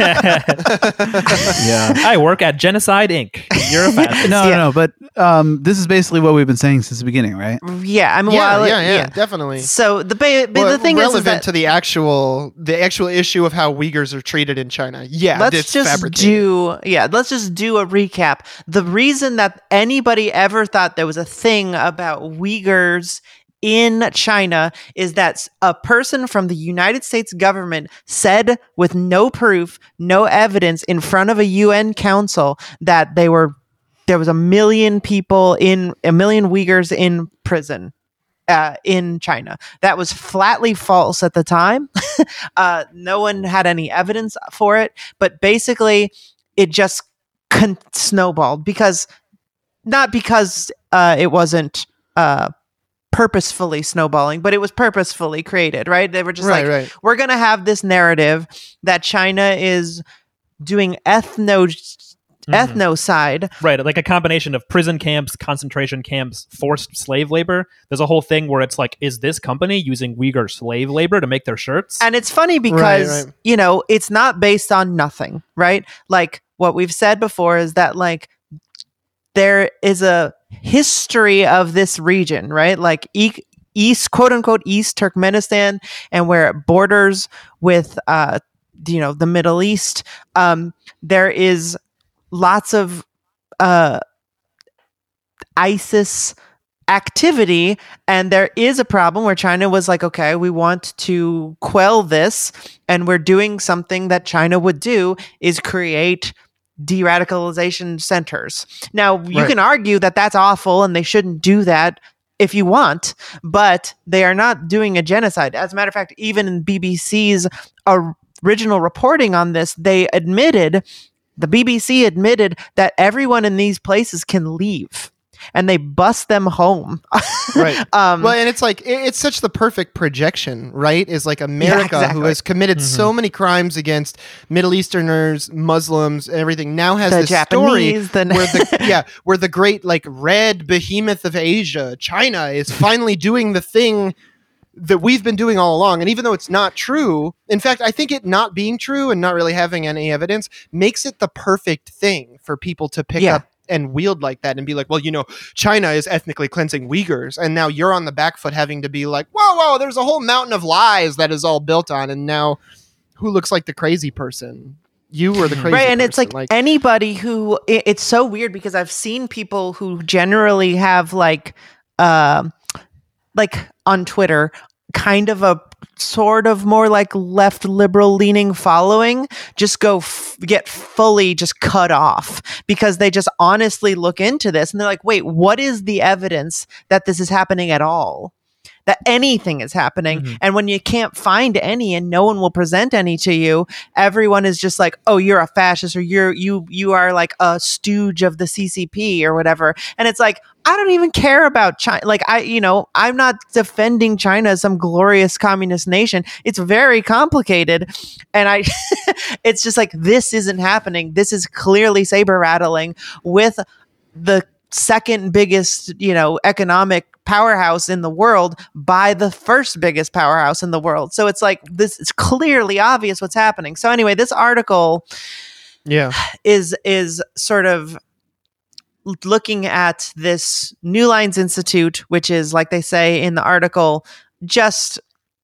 Yeah. I work at Genocide Incorporated. You're a fascist. No, Yeah. no, no, but um, this is basically what we've been saying since the beginning, right? yeah, I mean, Yeah, while it- yeah, yeah, definitely. So the ba- but Well, the thing is, is relevant that to the actual the actual issue of how Uyghurs are treated in China. Yeah, let's it's just fabricated. do yeah let's just do a recap. The reason that anybody ever thought there was a thing about Uyghurs in China is that a person from the United States government said with no proof, no evidence in front of a U N council that they were there was a million people in a million Uyghurs in prison. uh, in China. That was flatly false at the time. uh, no one had any evidence for it, but basically it just con- snowballed because not because uh, it wasn't uh, purposefully snowballing, but it was purposefully created, right? They were just Right, like, right. we're going to have this narrative that China is doing ethno Mhm. ethnocide. Right, like a combination of prison camps, concentration camps, forced slave labor. There's a whole thing where it's like, is this company using Uyghur slave labor to make their shirts? And it's funny because, Right, right. you know, it's not based on nothing, right? Like what we've said before is that like there is a history of this region, right? Like e- East, quote unquote, East Turkmenistan, and where it borders with, uh, you know, the Middle East. Um, there is lots of uh, ISIS activity, and there is a problem where China was like, okay, we want to quell this, and we're doing something that China would do is create de-radicalization centers. Now, you Right. can argue that that's awful and they shouldn't do that if you want, but they are not doing a genocide. As a matter of fact, even in B B C's original reporting on this, they admitted, the B B C admitted that everyone in these places can leave, and they bus them home. Right. um, Well, and it's like it- it's such the perfect projection, right? Is like America, exactly. who has committed Mhm. so many crimes against Middle Easterners, Muslims, everything, now has the this story Japanese, the where the yeah, where the great like red behemoth of Asia, China, is finally doing the thing that we've been doing all along. And even though it's not true, in fact, I think it not being true and not really having any evidence makes it the perfect thing for people to pick Yeah. up and wield like that and be like, well, you know, China is ethnically cleansing Uyghurs, and now you're on the back foot having to be like, whoa, whoa, there's a whole mountain of lies that is all built on, and now who looks like the crazy person? You were the crazy right, and it's person. like, anybody who it, it's so weird because I've seen people who generally have like um like on Twitter kind of a sort of more like left liberal leaning following just go f- get fully just cut off because they just honestly look into this and they're like, wait, what is the evidence that this is happening at all, that anything is happening? Mhm. And when you can't find any and no one will present any to you, everyone is just like, oh, you're a fascist, or you're you you are like a stooge of the C C P or whatever. And it's like, I don't even care about China. Like, I, you know, I'm not defending China as some glorious communist nation. It's very complicated. And I, it's just like, this isn't happening. This is clearly saber rattling with the second biggest, you know, economic powerhouse in the world by the first biggest powerhouse in the world. So it's like, this is clearly obvious what's happening. So anyway, this article yeah, is, is sort of looking at this New Lines Institute, which is, like they say in the article, just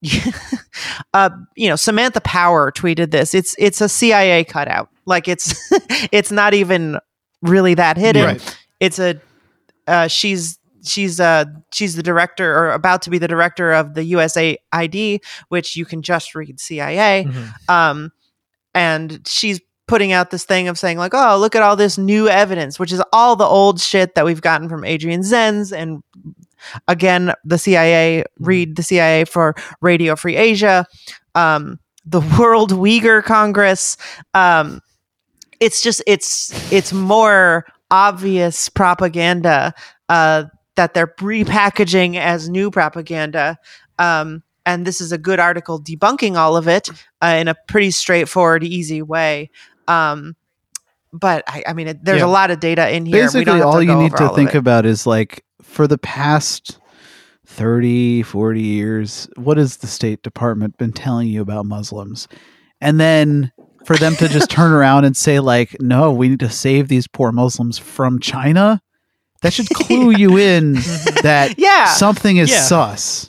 uh, you know, Samantha Power tweeted this. It's it's a C I A cutout. Like it's it's not even really that hidden. Right. It's a uh, she's she's uh she's the director, or about to be the director, of the U S A I D, which you can just read C I A. Mhm. Um, and she's putting out this thing of saying like, oh, look at all this new evidence, which is all the old shit that we've gotten from Adrian Zenz. And again, the C I A, read the C I A for Radio Free Asia, um, the World Uyghur Congress. Um, it's just, it's, it's more obvious propaganda uh, that they're repackaging as new propaganda. Um, and this is a good article debunking all of it uh, in a pretty straightforward, easy way. Um, but I, I mean, it, there's Yeah. a lot of data in here. We Basically, don't have all to you go need over to all of think it. about is like, for the past thirty, forty years, what has the State Department been telling you about Muslims? And then for them to just turn around and say like, no, we need to save these poor Muslims from China. That should clue you in that Yeah. something is Yeah. sus.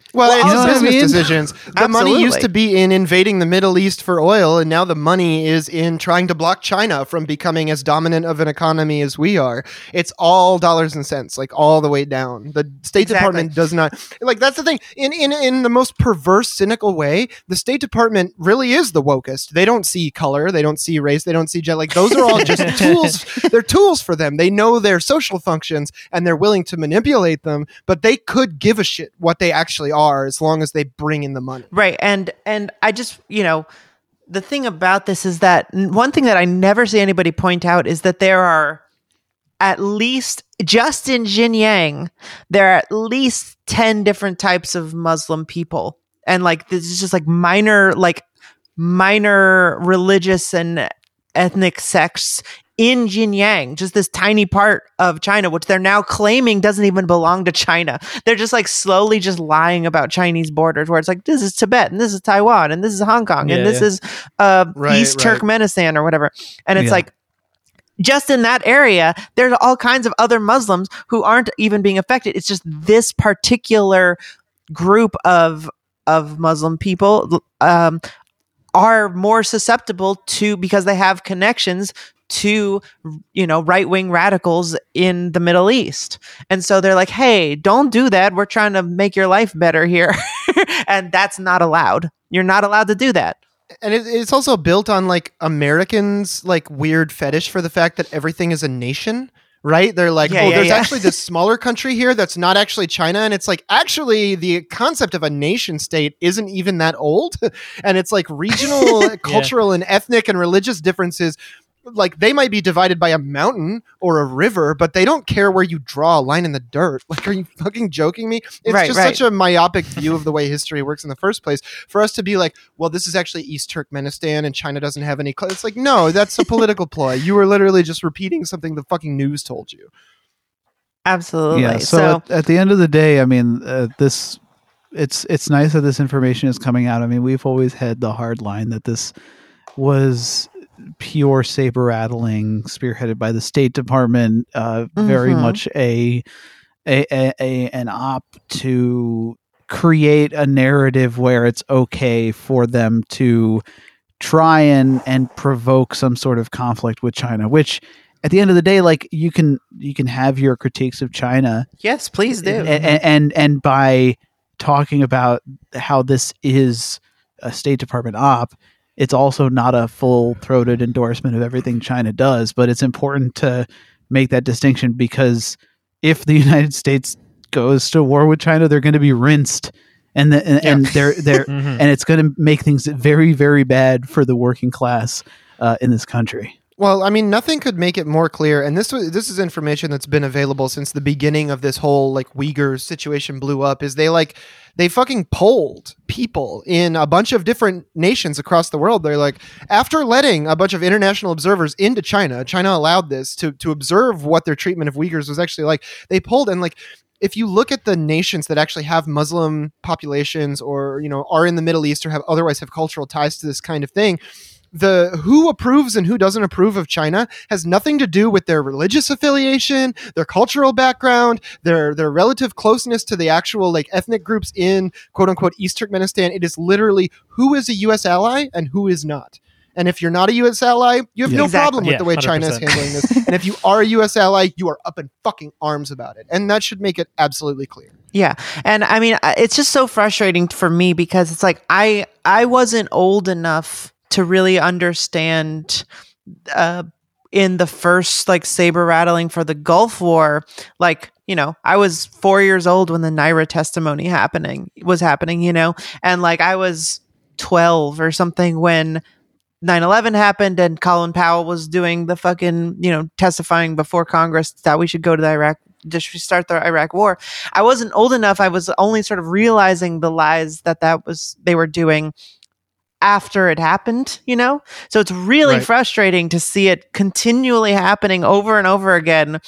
Well, Well, it's you know what I business mean? decisions. The money used Absolutely. to be in invading the Middle East for oil, and now the money is in trying to block China from becoming as dominant of an economy as we are. It's all dollars and cents, like all the way down. The State Exactly. Department does not like. That's the thing. In in in the most perverse, cynical way, the State Department really is the wokest. They don't see color, they don't see race, they don't see gender. Like those are all just tools. They're tools for them. They know their social functions, and they're willing to manipulate them. But they could give a shit what they actually are, as long as they bring in the money. Right. And and I just, you know, the thing about this is that n- one thing that I never see anybody point out is that there are at least just in Xinjiang, there are at least ten different types of Muslim people. And like this is just like minor like minor religious and ethnic sects in Xinjiang, just this tiny part of China, which they're now claiming doesn't even belong to China. They're just like slowly just lying about Chinese borders, where it's like, this is Tibet and this is Taiwan and this is Hong Kong Yeah, and this yeah. is uh, Right, East right. Turkmenistan or whatever. And it's Yeah. like, just in that area, there's all kinds of other Muslims who aren't even being affected. It's just this particular group of of Muslim people um, are more susceptible to, because they have connections to, you know, right-wing radicals in the Middle East. And so they're like, hey, don't do that. We're trying to make your life better here. And that's not allowed. You're not allowed to do that. And it, it's also built on like Americans' like weird fetish for the fact that everything is a nation, right? They're like, Yeah, oh, yeah, there's yeah. actually this smaller country here that's not actually China. And it's like, actually, the concept of a nation state isn't even that old. And it's like regional, cultural, and ethnic and religious differences. Like they might be divided by a mountain or a river, but they don't care where you draw a line in the dirt. Like, are you fucking joking me? It's Right, just right. such a myopic view of the way history works in the first place for us to be like, well, this is actually East Turkmenistan and China doesn't have any. Cl-. It's like, no, that's a political ploy. You were literally just repeating something the fucking news told you. Absolutely. Yeah. So, So, at, at the end of the day, I mean, uh, this it's it's nice that this information is coming out. I mean, we've always had the hard line that this was pure saber rattling, spearheaded by the State Department. Uh, very Mhm. much a, a a a an op to create a narrative where it's okay for them to try and and provoke some sort of conflict with China, which at the end of the day, like you can you can have your critiques of China, yes, please do. and, and and and by talking about how this is a State Department op, it's also not a full-throated endorsement of everything China does, but it's important to make that distinction, because if the United States goes to war with China, they're going to be rinsed, and the, and, and they're they're Mhm. and it's going to make things very, very bad for the working class uh, in this country. Well, I mean, nothing could make it more clear, and this was this is information that's been available since the beginning of this whole like Uyghur situation blew up. Is they like they fucking polled people in a bunch of different nations across the world. They're like, after letting a bunch of international observers into China, China allowed this to to observe what their treatment of Uyghurs was actually like. They polled, and like, if you look at the nations that actually have Muslim populations, or you know are in the Middle East, or have otherwise have cultural ties to this kind of thing, the who approves and who doesn't approve of China has nothing to do with their religious affiliation, their cultural background, their their relative closeness to the actual like ethnic groups in quote unquote East Turkmenistan. It is literally who is a U S ally and who is not. And if you're not a U S ally, you have Yeah. no Exactly. problem with Yeah, the way one China hundred is percent. handling this. And if you are a U S ally, you are up in fucking arms about it. And that should make it absolutely clear. Yeah. And I mean, I- it's just so frustrating for me, because it's like I I wasn't old enough to really understand uh in the first like saber rattling for the Gulf War. Like, you know, I was four years old when the Naira testimony happening was happening, you know, and like I was twelve or something when nine eleven happened and Colin Powell was doing the fucking, you know, testifying before Congress that we should go to the Iraq, just start the Iraq war. I wasn't old enough. I was only sort of realizing the lies that that was, they were doing after it happened, you know? So it's really Right. frustrating to see it continually happening over and over again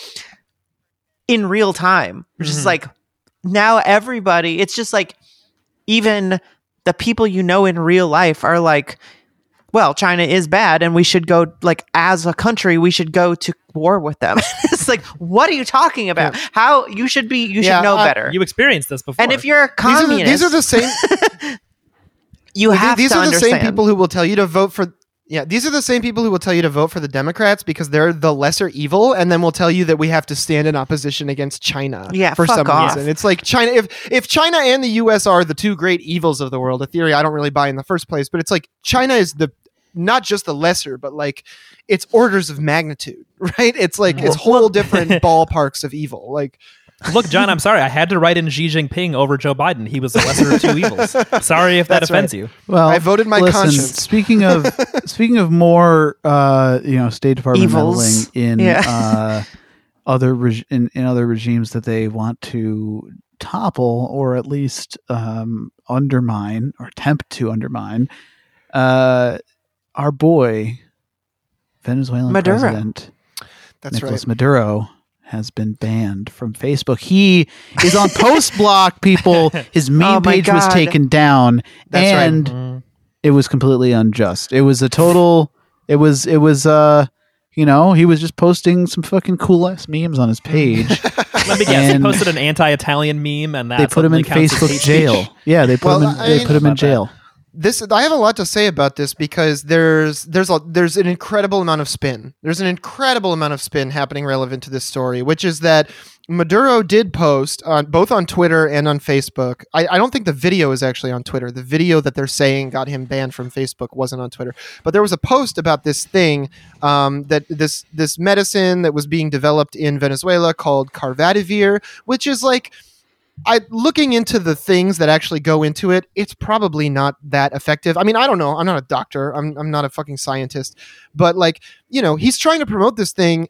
in real time. Which is Mhm. like now everybody, it's just like even the people you know in real life are like, well, China is bad and we should go, like, as a country, we should go to war with them. It's like, what are you talking about? Yeah. How you should be, you Yeah, should know uh, better. You experienced this before. And if you're a These are, the, communist, these are the same. you Well, have these to are the understand. same people who will tell you to vote for. Yeah, these are the same people who will tell you to vote for the Democrats because they're the lesser evil, and then will tell you that we have to stand in opposition against China. Yeah, for fuck some off. reason, it's like China. If if China and the U S are the two great evils of the world, a theory I don't really buy in the first place, but it's like China is the not just the lesser, but like it's orders of magnitude, right? It's like it's whole different ballparks of evil. Like. Look, John, I'm sorry. I had to write in Xi Jinping over Joe Biden. He was the lesser of two evils. Sorry if that That's offends right. you. Well, I voted my listen, conscience. Speaking of speaking of more, uh, you know, State Department Evils. meddling in Yeah. uh, other reg- in, in other regimes that they want to topple or at least um, undermine or attempt to undermine, uh, our boy Venezuelan Maduro. president That's Nicolas right. Maduro has been banned from Facebook. He is on post block, people. His meme Oh my page was God. taken down, That's right. and Mm. it was completely unjust. It was a total. It was. It was. Uh, you know, he was just posting some fucking cool ass memes on his page. Let me guess. He And posted an anti-Italian meme, and that they put him in suddenly counts as Facebook hate speech. jail. Yeah, they put Well, him. In, I they mean- put him in About that. jail. This I have a lot to say about this because there's there's a there's an incredible amount of spin. There's an incredible amount of spin happening relevant to this story, which is that Maduro did post on both on Twitter and on Facebook. I, I don't think the video is actually on Twitter. The video that they're saying got him banned from Facebook wasn't on Twitter. But there was a post about this thing um, that this this medicine that was being developed in Venezuela called Carvadivir, which is like. I looking into the things that actually go into it, it's probably not that effective. I mean, I don't know. I'm not a doctor. I'm I'm not a fucking scientist. But like, you know, he's trying to promote this thing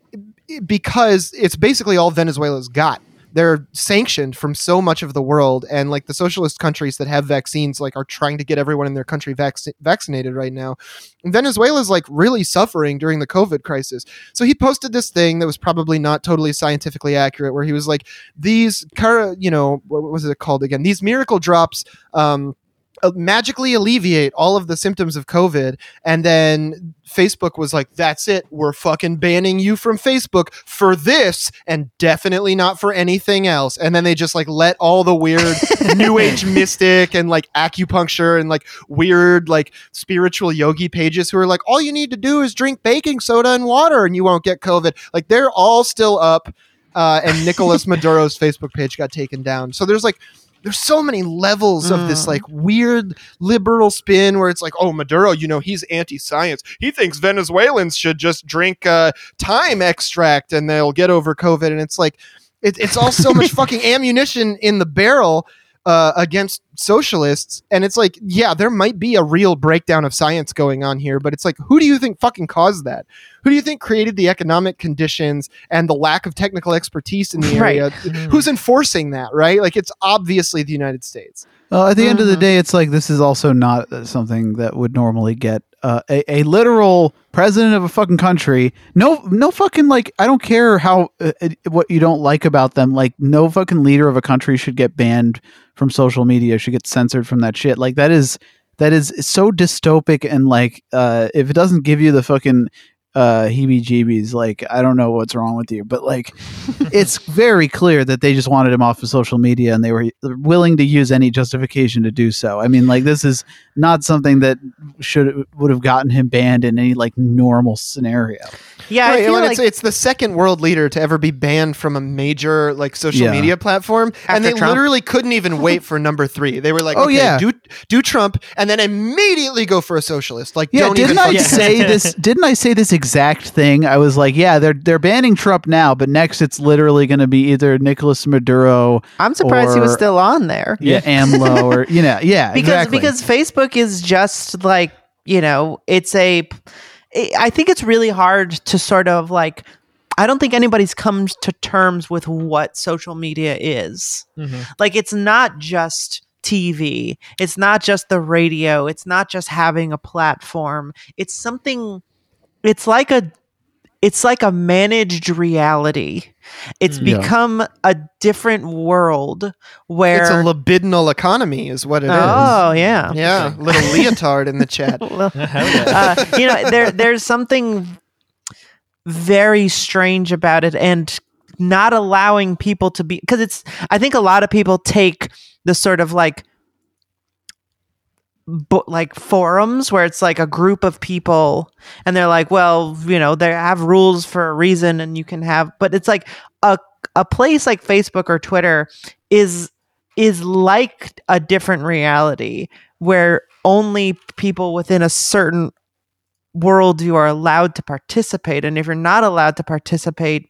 because it's basically all Venezuela's got. They're sanctioned from so much of the world, and like the socialist countries that have vaccines like are trying to get everyone in their country vac- vaccinated right now. And Venezuela's like really suffering during the COVID crisis. So he posted this thing that was probably not totally scientifically accurate, where he was like, these car, you know, what was it called again? These miracle drops um, uh, magically alleviate all of the symptoms of COVID. And then Facebook was like, that's it. We're fucking banning you from Facebook for this and definitely not for anything else. And then they just like let all the weird new age mystic and like acupuncture and like weird like spiritual yogi pages who are like, all you need to do is drink baking soda and water and you won't get COVID. Like they're all still up. Uh, and Nicolas Maduro's Facebook page got taken down. So there's like, there's so many levels of this like weird liberal spin where it's like, oh, Maduro, you know, he's anti-science. He thinks Venezuelans should just drink uh, thyme extract and they'll get over COVID. And it's like, it, it's all so much fucking ammunition in the barrel uh, against socialists. And it's like, yeah, there might be a real breakdown of science going on here, but it's like, who do you think fucking caused that? Who do you think created the economic conditions and the lack of technical expertise in the Right. area? Who's enforcing that, right? Like, it's obviously the United States. Well, at the end of the Mhm. day, it's like this is also not uh, something that would normally get uh, a, a literal president of a fucking country. No, no fucking like. I don't care how uh, uh, what you don't like about them. Like, no fucking leader of a country should get banned from social media. Should get censored from that shit. Like that is that is so dystopic and like uh, if it doesn't give you the fucking uh heebie-jeebies, like I don't know what's wrong with you, but like it's very clear that they just wanted him off of social media and they were willing to use any justification to do so. I mean, like this is not something that should would have gotten him banned in any like normal scenario. Yeah, Right, I feel and like it's, it's the second world leader to ever be banned from a major like social Yeah. media platform, and After they Trump? literally couldn't even wait for number three. They were like, Oh, okay, yeah. do do Trump, and then immediately go for a socialist. Like, Yeah, don't didn't even I fucking- say this? Didn't I say this exact thing? I was like, yeah, they're they're banning Trump now, but next it's literally going to be either Nicolas Maduro, I'm surprised he was or- still on there. yeah, AMLO, or you know, yeah, because exactly. because Facebook is just like, you know, it's a I think it's really hard to sort of like, I don't think anybody's come to terms with what social media is. Mhm. Like it's not just T V, it's not just the radio, it's not just having a platform. It's something, it's like a it's like a managed reality. It's Mm. Yeah. become a different world where It's a libidinal economy, is what it is. oh yeah. Yeah, little leotard in the chat. Well, Hell yeah. uh, you know, there there's something very strange about it, and not allowing people to be, because it's, I think a lot of people take the sort of like bo- like forums where it's like a group of people and they're like, well, you know, they have rules for a reason and you can have, but it's like a a place like Facebook or Twitter is is like a different reality where only people within a certain worldview are allowed to participate, and if you're not allowed to participate,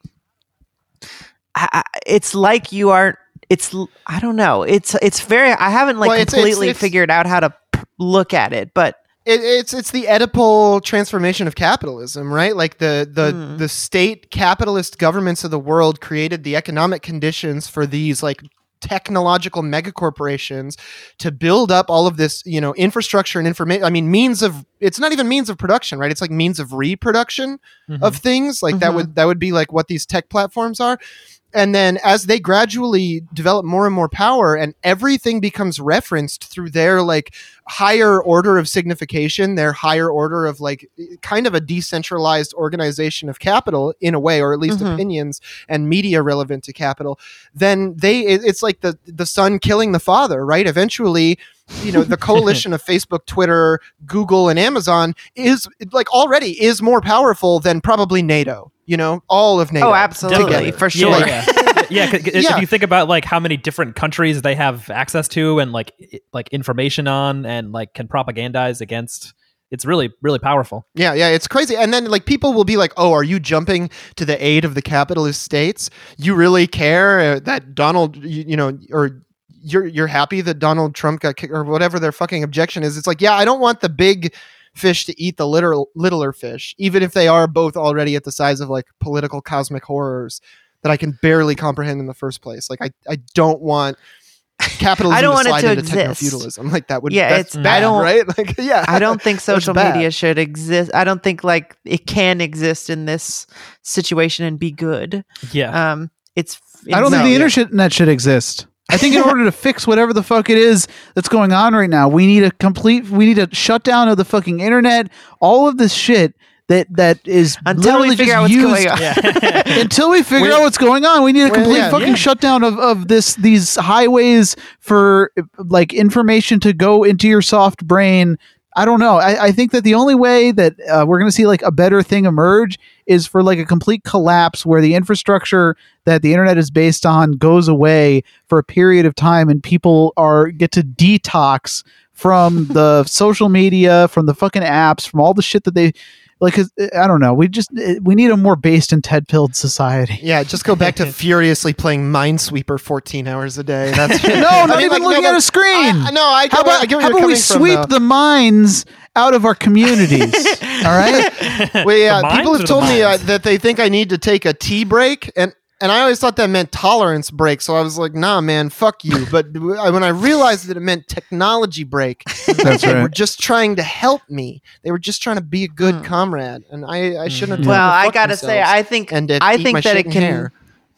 I, I, it's like you aren't. It's I don't know. It's it's very. I haven't like Well, it's- it's- completely it's- figured out how to p- look at it, but It, it's it's the Oedipal transformation of capitalism, right? Like the the Mm. the state capitalist governments of the world created the economic conditions for these like technological megacorporations to build up all of this, you know, infrastructure and information. I mean, means of it's not even means of production, right? It's like means of reproduction Mhm. of things. Like that Mhm. would that would be like what these tech platforms are. And then as they gradually develop more and more power and everything becomes referenced through their like higher order of signification, their higher order of like kind of a decentralized organization of capital in a way, or at least Mhm. opinions and media relevant to capital, then they it- it's like the the son killing the father, right? Eventually, you know, the coalition of Facebook, Twitter, Google, and Amazon is like already is more powerful than probably NATO. You know, all of NATO. oh, absolutely, together. for Yeah, sure. yeah. Yeah, 'cause if Yeah. you think about like how many different countries they have access to and like i- like information on and like can propagandize against, it's really really powerful. Yeah, yeah, it's crazy. And then like people will be like, "Oh, are you jumping to the aid of the capitalist states? You really care uh, that Donald, you, you know, or you're you're happy that Donald Trump got kicked or whatever their fucking objection is?" It's like, "Yeah, I don't want the big fish to eat the little littler fish, even if they are both already at the size of like political cosmic horrors that I can barely comprehend in the first place. Like I I don't want capitalism I don't to want it slide to into exist. techno-feudalism. Like that would Yeah, that's it's- I bad, don't- right? Like yeah. I don't think social bad. media should exist. I don't think like it can exist in this situation and be good. Yeah. Um, it's. I don't think No, the yeah. internet should exist. I think in order to fix whatever the fuck it is that's going on right now, we need a complete, we need a shutdown of the fucking internet. All of this shit that that is Until we literally figure just out what's used. going on. yeah. Until we figure Well- out what's going on, we need a Well, complete yeah, fucking yeah. shutdown of, of this these highways for like information to go into your soft brain. I don't know. I, I think that the only way that uh, we're going to see like a better thing emerge is for like a complete collapse where the infrastructure that the internet is based on goes away for a period of time and people are get to detox from the social media, from the fucking apps, from all the shit that they like. 'Cause, uh, I don't know. We just uh, we need a more based and Ted pilled society. Yeah, just go back to furiously playing Minesweeper fourteen hours a day. That's No, I not mean, even like, no, looking at but a screen. I, no, I get, How where- about, I get where how you're about we coming from, sweep though. the mines out of our communities? All right. Well, yeah, The people mines or have the told me uh, mines? that they think I need to take a tea break, and and I always thought that meant tolerance break. So I was like, nah, man, fuck you. But w- I- when I realized that it meant technology break, That's they were right. just trying to help me. They were just trying to be a good Hmm. comrade, and I, I shouldn't have. Mhm. told them Well, to I fuck gotta say, themselves I think and to I eat think my that shit it in can. hair.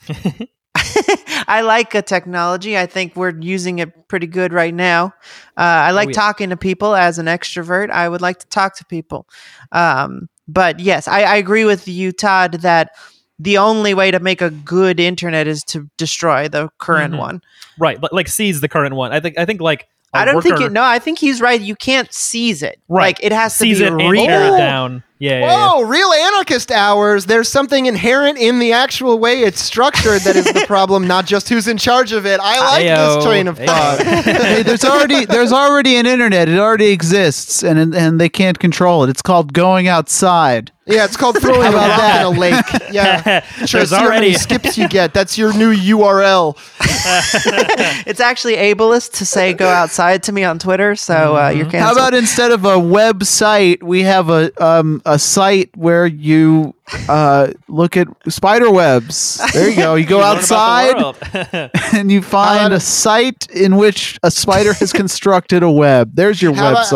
I like a technology. I think we're using it pretty good right now. Uh, I like Oh, yeah. talking to people as an extrovert. I would like to talk to people. Um, but yes, I, I agree with you, Todd, that the only way to make a good internet is to destroy the current Mhm. one. Right. Like, like seize the current one. I think I think like I I don't think it. No, I think he's right. You can't seize it. Right. Like it has seize to it be and real. tear it down. Yeah. yeah, yeah. Whoa, real anarchist hours. There's something inherent in the actual way it's structured that is the problem, not just who's in charge of it. I like Ayo. this train of Ayo. thought. Hey, there's already there's already an internet. It already exists, and and they can't control it. It's called going outside. Yeah, it's called throwing a How about rock that? in a lake. Yeah. Sure, There's see how many already skips you get. That's your new U R L. It's actually ableist to say "go outside" to me on Twitter, so uh, you're How canceled. about instead of a website, we have a um a site where you uh look at spider webs. There you go. You go You learn about outside the world. and you find about a it- site in which a spider has constructed a web. There's your How about- website.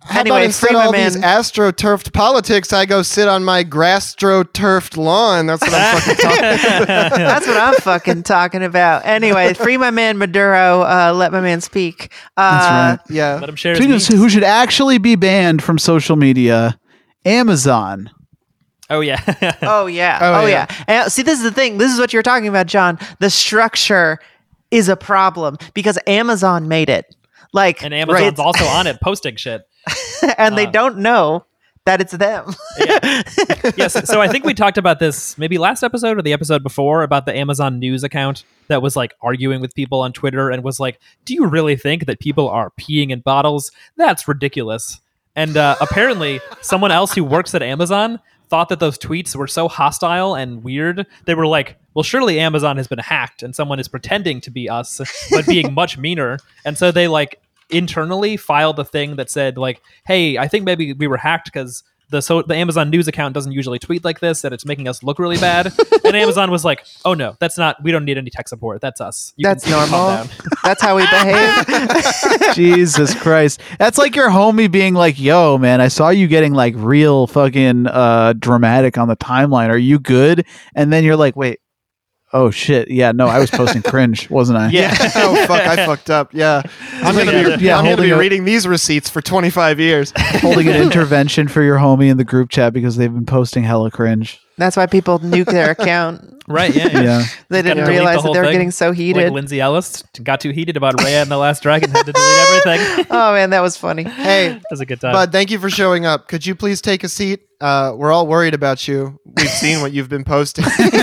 How Anyway, about instead free of my all man. these astro-turfed politics, I go sit on my grass-stro-turfed lawn. That's what I'm fucking talking about. That's what I'm fucking talking about. Anyway, free my man Maduro. Uh, let my man speak. Uh, That's right. Yeah. Let him share his Speaking of memes. who should actually be banned from social media, Amazon. Oh yeah. Oh yeah. Oh, Oh, yeah. yeah. And, see, this is the thing. This is what you're talking about, John. The structure is a problem because Amazon made it. Like, And Amazon's right, also on it posting shit. and they uh, don't know that it's them. Yes. So I think we talked about this maybe last episode or the episode before about the Amazon News account that was like arguing with people on Twitter and was like, "Do you really think that people are peeing in bottles? That's ridiculous." And uh, apparently, someone else who works at Amazon thought that those tweets were so hostile and weird. They were like, "Well, surely Amazon has been hacked and someone is pretending to be us, but being much meaner." And so they like internally filed a thing that said like, "Hey, I think maybe we were hacked because the so the Amazon News account doesn't usually tweet like this, and it's making us look really bad." And Amazon was like, "Oh no, that's not. We don't need any tech support. That's us. You That's can, you can calm normal. down." That's how we behave. Jesus Christ. That's like your homie being like, yo, man, I saw you getting like real fucking uh, dramatic on the timeline. Are you good? And then you're like, wait, oh shit. Yeah, no, I was posting cringe, wasn't I? Yeah. Oh, fuck. I fucked up. Yeah. I'm going to be, Yeah, I'm gonna holding be a- reading these receipts for twenty-five years. Holding an intervention for your homie in the group chat because they've been posting hella cringe. That's why people nuke their account. Right? Yeah. yeah. Yeah. They Gotta didn't delete the realize that whole they were thing. getting so Like heated. Lindsay Ellis got too heated about Raya and the Last Dragon, had to delete everything. Oh man, that was funny. Hey, That was a good time. Bud, thank you for showing up. Could you please take a seat? Uh, we're all worried about you. We've seen what you've been posting.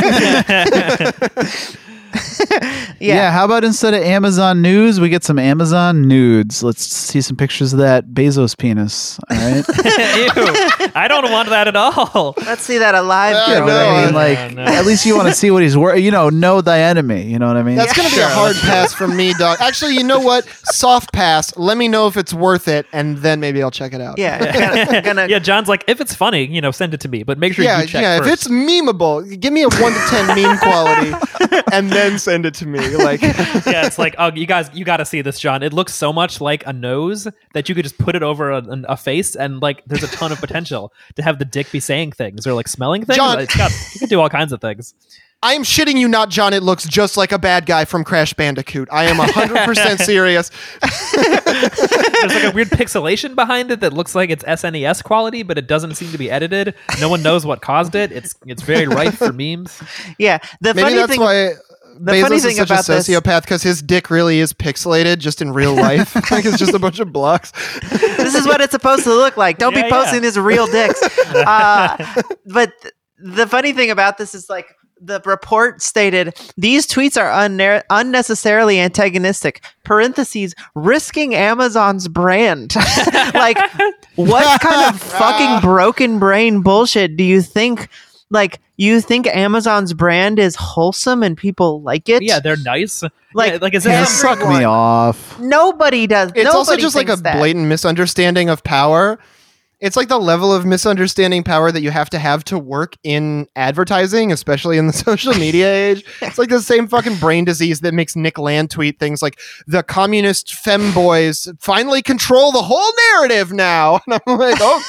Yeah. Yeah. How about instead of Amazon news, we get some Amazon nudes? Let's see some pictures of that Bezos penis. All right. Ew, I don't want that at all. Let's see that alive. I You know girl. what I know. mean? Like, No, no. at least you want to see what he's worth. You know, know thy enemy. You know what I mean? That's going to be a Sure. hard pass from me, dog. Actually, you know what? Soft pass. Let me know if it's worth it, and then maybe I'll check it out. Yeah. Gonna, gonna, Yeah, John's like, if it's funny, you know, send it to me, but make sure Yeah, you check yeah. first. If it's memeable, give me a one to ten meme quality, and then send it to me. Like, Yeah, it's like, oh, you guys, you got to see this, John. It looks so much like a nose that you could just put it over a, an- a face, and like, there's a ton of potential to have the dick be saying things or like smelling things. John- It's got, you can do all kinds of things. I am shitting you not, John. It looks just like a bad guy from Crash Bandicoot. I am one hundred percent serious. There's like a weird pixelation behind it that looks like it's S N E S quality, but it doesn't seem to be edited. No one knows what caused it. It's it's very rife for memes. yeah. The Maybe funny that's thing. why the Bezos funny is thing such a about this- sociopath, because his dick really is pixelated just in real life. Like it's just a bunch of blocks. This is what it's supposed to look like. Don't Yeah, be posting yeah. these real dicks. Uh, but th- the funny thing about this is like the report stated these tweets are unne- unnecessarily antagonistic. Parentheses risking Amazon's brand. Like, what kind of fucking broken brain bullshit do you think? Like, you think Amazon's brand is wholesome and people like it? Yeah, they're nice. Like, Yeah, like is Yeah, it suck me everyone- off. Nobody does. It's Nobody also just like a thinks that. blatant misunderstanding of power. It's like the level of misunderstanding power that you have to have to work in advertising, especially in the social media age. It's like the same fucking brain disease that makes Nick Land tweet things like the communist femboys finally control the whole narrative now. And I'm like, oh,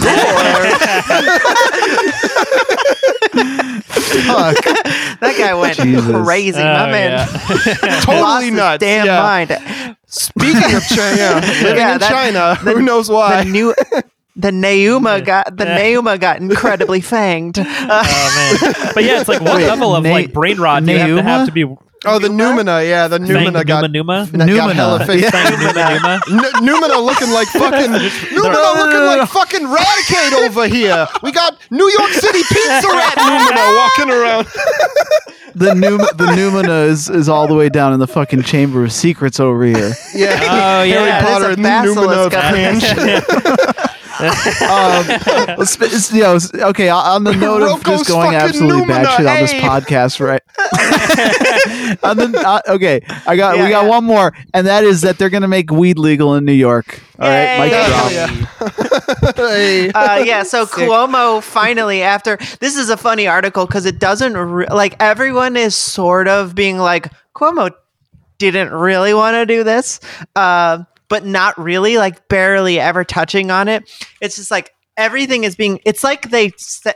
Fuck. That guy went Jesus. crazy. Oh, My man yeah. lost totally his nuts. damn Yeah. mind. Speaking of China, living Yeah, in that- China, the- who knows why? The new the Neuma got the Neuma got incredibly fanged. Uh, Oh man. But yeah, it's like what Wait, level of Na- like brain rot do you have to Neuma? have to be Oh, the Numina, yeah, the Fang Numina got, Numa Numa? that got Numina. hella face. Yeah. Fang Numa Numa? N- Numina looking like fucking Numina no, looking no, no. like fucking Radicate over here. We got New York City Pizza Rat Numina walking around. The Numa, the Numina is, is all the way down in the fucking Chamber of Secrets over here. Yeah, Oh, yeah. Harry Yeah, there's Potter a and the Numina of basilisk up cringe. um, let's sp- it's, you know, s- okay, on the note of Rocco's just going fucking absolutely Numina, batshit on this hey. podcast, right? on the, uh, okay, I got Yeah, we got yeah. one more, and that is that they're gonna make weed legal in New York. All right, mic Yay. drop. Yeah. Hey. uh, yeah, so Cuomo finally, after this is a funny article because it doesn't re- like everyone is sort of being like Cuomo didn't really want to do this, uh, but not really, like barely ever touching on it. It's just like everything is being, it's like they,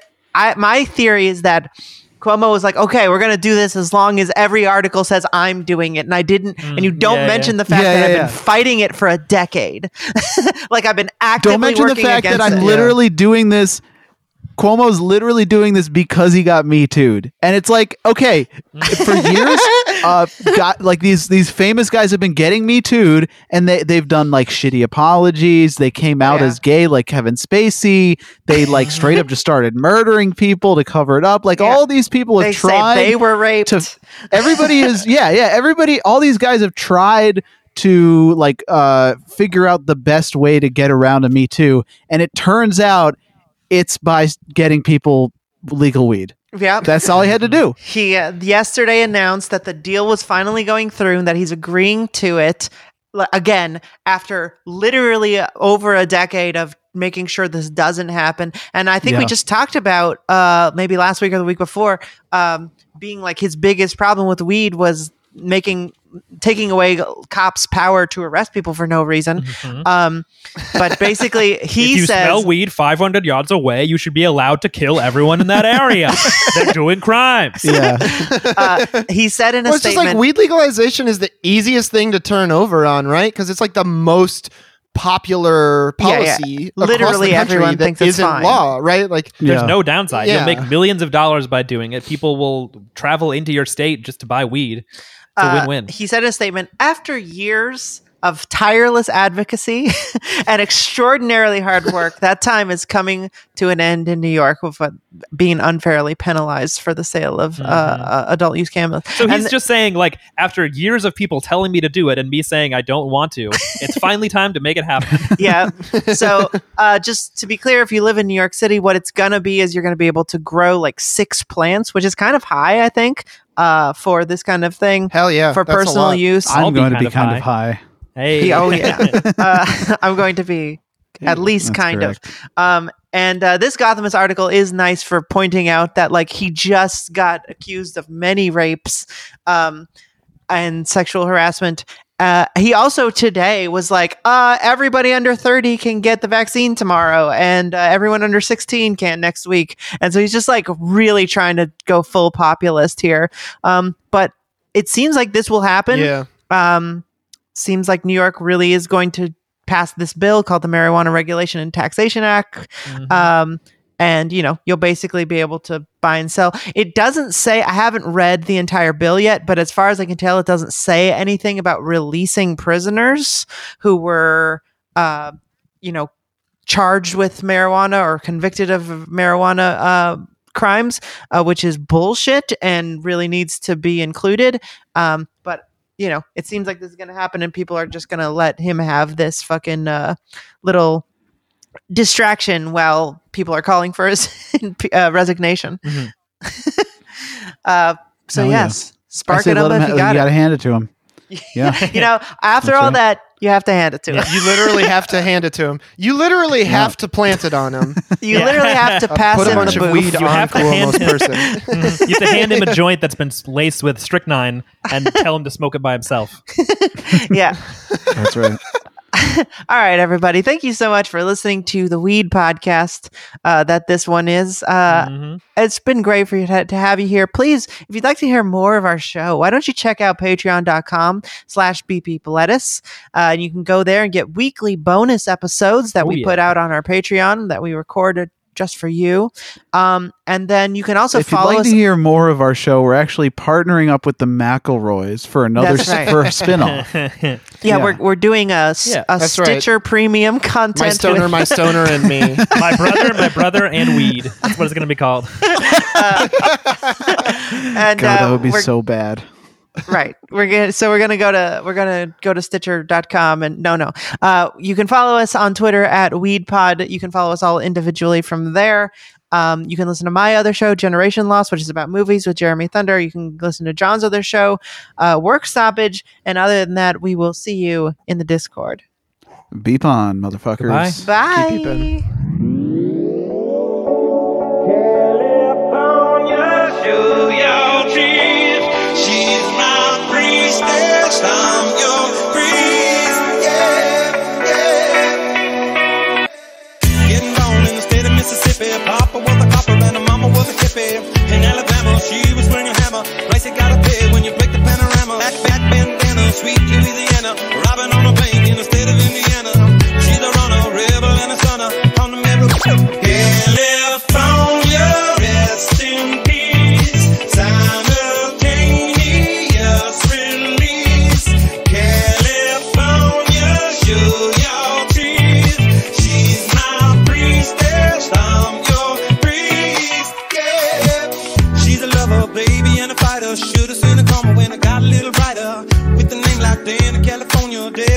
I, my theory is that Cuomo was like, okay, we're going to do this as long as every article says I'm doing it. And I didn't, mm, and you don't yeah, mention yeah. the fact Yeah, that yeah, I've yeah. been fighting it for a decade. Like I've been actively Don't mention the working fact that against I'm it. literally doing this. Cuomo's literally doing this because he got Me Too'd. And it's like, okay, for years, uh, got like these these famous guys have been getting Me Too'd, and they, they've done like shitty apologies. They came out Yeah. as gay like Kevin Spacey. They like straight up just started murdering people to cover it up. Like Yeah. all these people have They tried. say they were raped. to- Everybody is, yeah, yeah. Everybody, all these guys have tried to like uh, figure out the best way to get around a Me Too. And it turns out it's by getting people legal weed. Yeah. That's all he had to do. He uh, yesterday announced that the deal was finally going through and that he's agreeing to it l- again after literally over a decade of making sure this doesn't happen. And I think we Yeah. just talked about uh, maybe last week or the week before um, being like his biggest problem with weed was making taking away cops' power to arrest people for no reason. Mhm. Um, but basically, he if you says smell weed five hundred yards away, you should be allowed to kill everyone in that area. They're doing crimes. Yeah. uh, he said in a Well, it's just statement. like weed legalization is the easiest thing to turn over on, right? Because it's like the most popular Yeah, yeah. policy. Literally across the country everyone that thinks it's isn't fine. law, right? Like, There's Yeah. no downside. Yeah. You'll make millions of dollars by doing it. People will travel into your state just to buy weed. It's a Uh, win-win. He said in a statement, after years of tireless advocacy and extraordinarily hard work, that time is coming to an end in New York with uh, being unfairly penalized for the sale of uh, uh, adult use cannabis. So he's And- just saying, like, after years of people telling me to do it and me saying I don't want to, it's finally time to make it happen. yeah. So uh, just to be clear, if you live in New York City, what it's going to be is you're going to be able to grow like six plants, which is kind of high, I think, uh, for this kind of thing. hell yeah. For that's a personal lot. use. I'll I'm be going to kind be of kind high. of high. Hey. Oh yeah, uh, I'm going to be at least That's kind correct. of. Um, and uh, this Gothamist article is nice for pointing out that like he just got accused of many rapes um, and sexual harassment. Uh, he also today was like, uh, everybody under thirty can get the vaccine tomorrow, and uh, everyone under sixteen can next week. And so he's just like really trying to go full populist here. Um, but it seems like this will happen. Yeah. Um, seems like New York really is going to pass this bill called the Marijuana Regulation and Taxation Act. Mhm. Um, and, you know, you'll basically be able to buy and sell. It doesn't say, I haven't read the entire bill yet, but as far as I can tell, it doesn't say anything about releasing prisoners who were, uh, you know, charged with marijuana or convicted of marijuana uh, crimes, uh, which is bullshit and really needs to be included. Um, but you know, it seems like this is going to happen and people are just going to let him have this fucking uh, little distraction while people are calling for his uh, resignation. Mhm. uh, so, Hell yeah. yes, I spark say it let up him if ha- you got you gotta it. hand it to him. Yeah. You know, after That's all right. that, you have to hand it to him. You literally have to hand it to him. You literally have to plant it on him. You Yeah. literally have to Uh, pass put a him bunch the of booth. weed You on have to hand Cuomo's him- person. Mhm. You have to hand him a joint that's been laced with strychnine and tell him to smoke it by himself. Yeah. That's right. All right, everybody. Thank you so much for listening to the Weed Podcast. Uh, that this one is. Uh, Mhm. It's been great for you to, to have you here. Please, if you'd like to hear more of our show, why don't you check out patreon.com slash bpplettuce. Uh, and you can go there and get weekly bonus episodes that Oh, we yeah. put out on our Patreon that we recorded just for you. Um, and then you can also If you'd follow like us. to hear more of our show, we're actually partnering up with the McElroys for another That's s- right. for a spin-off. yeah, yeah. we're we're doing a, s- Yeah, a that's right. Stitcher premium content. My stoner, with- my stoner, and me. My brother, my brother, and weed. That's what it's going to be called. and God, uh, that would be we're- so bad. right we're gonna so we're gonna go to we're gonna go to stitcher dot com and no no uh you can follow us on Twitter at weedpod. You can follow us all individually from there. Um you can listen to my other show, Generation Lost, which is about movies with Jeremy Thunder. You can listen to John's other show, uh Work Stoppage, and other than that, we will see you in the Discord. Beep on, motherfuckers. Bye. Keep peeping. California, show your teeth. She's my priestess, I'm your priest, yeah.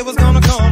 was gonna come.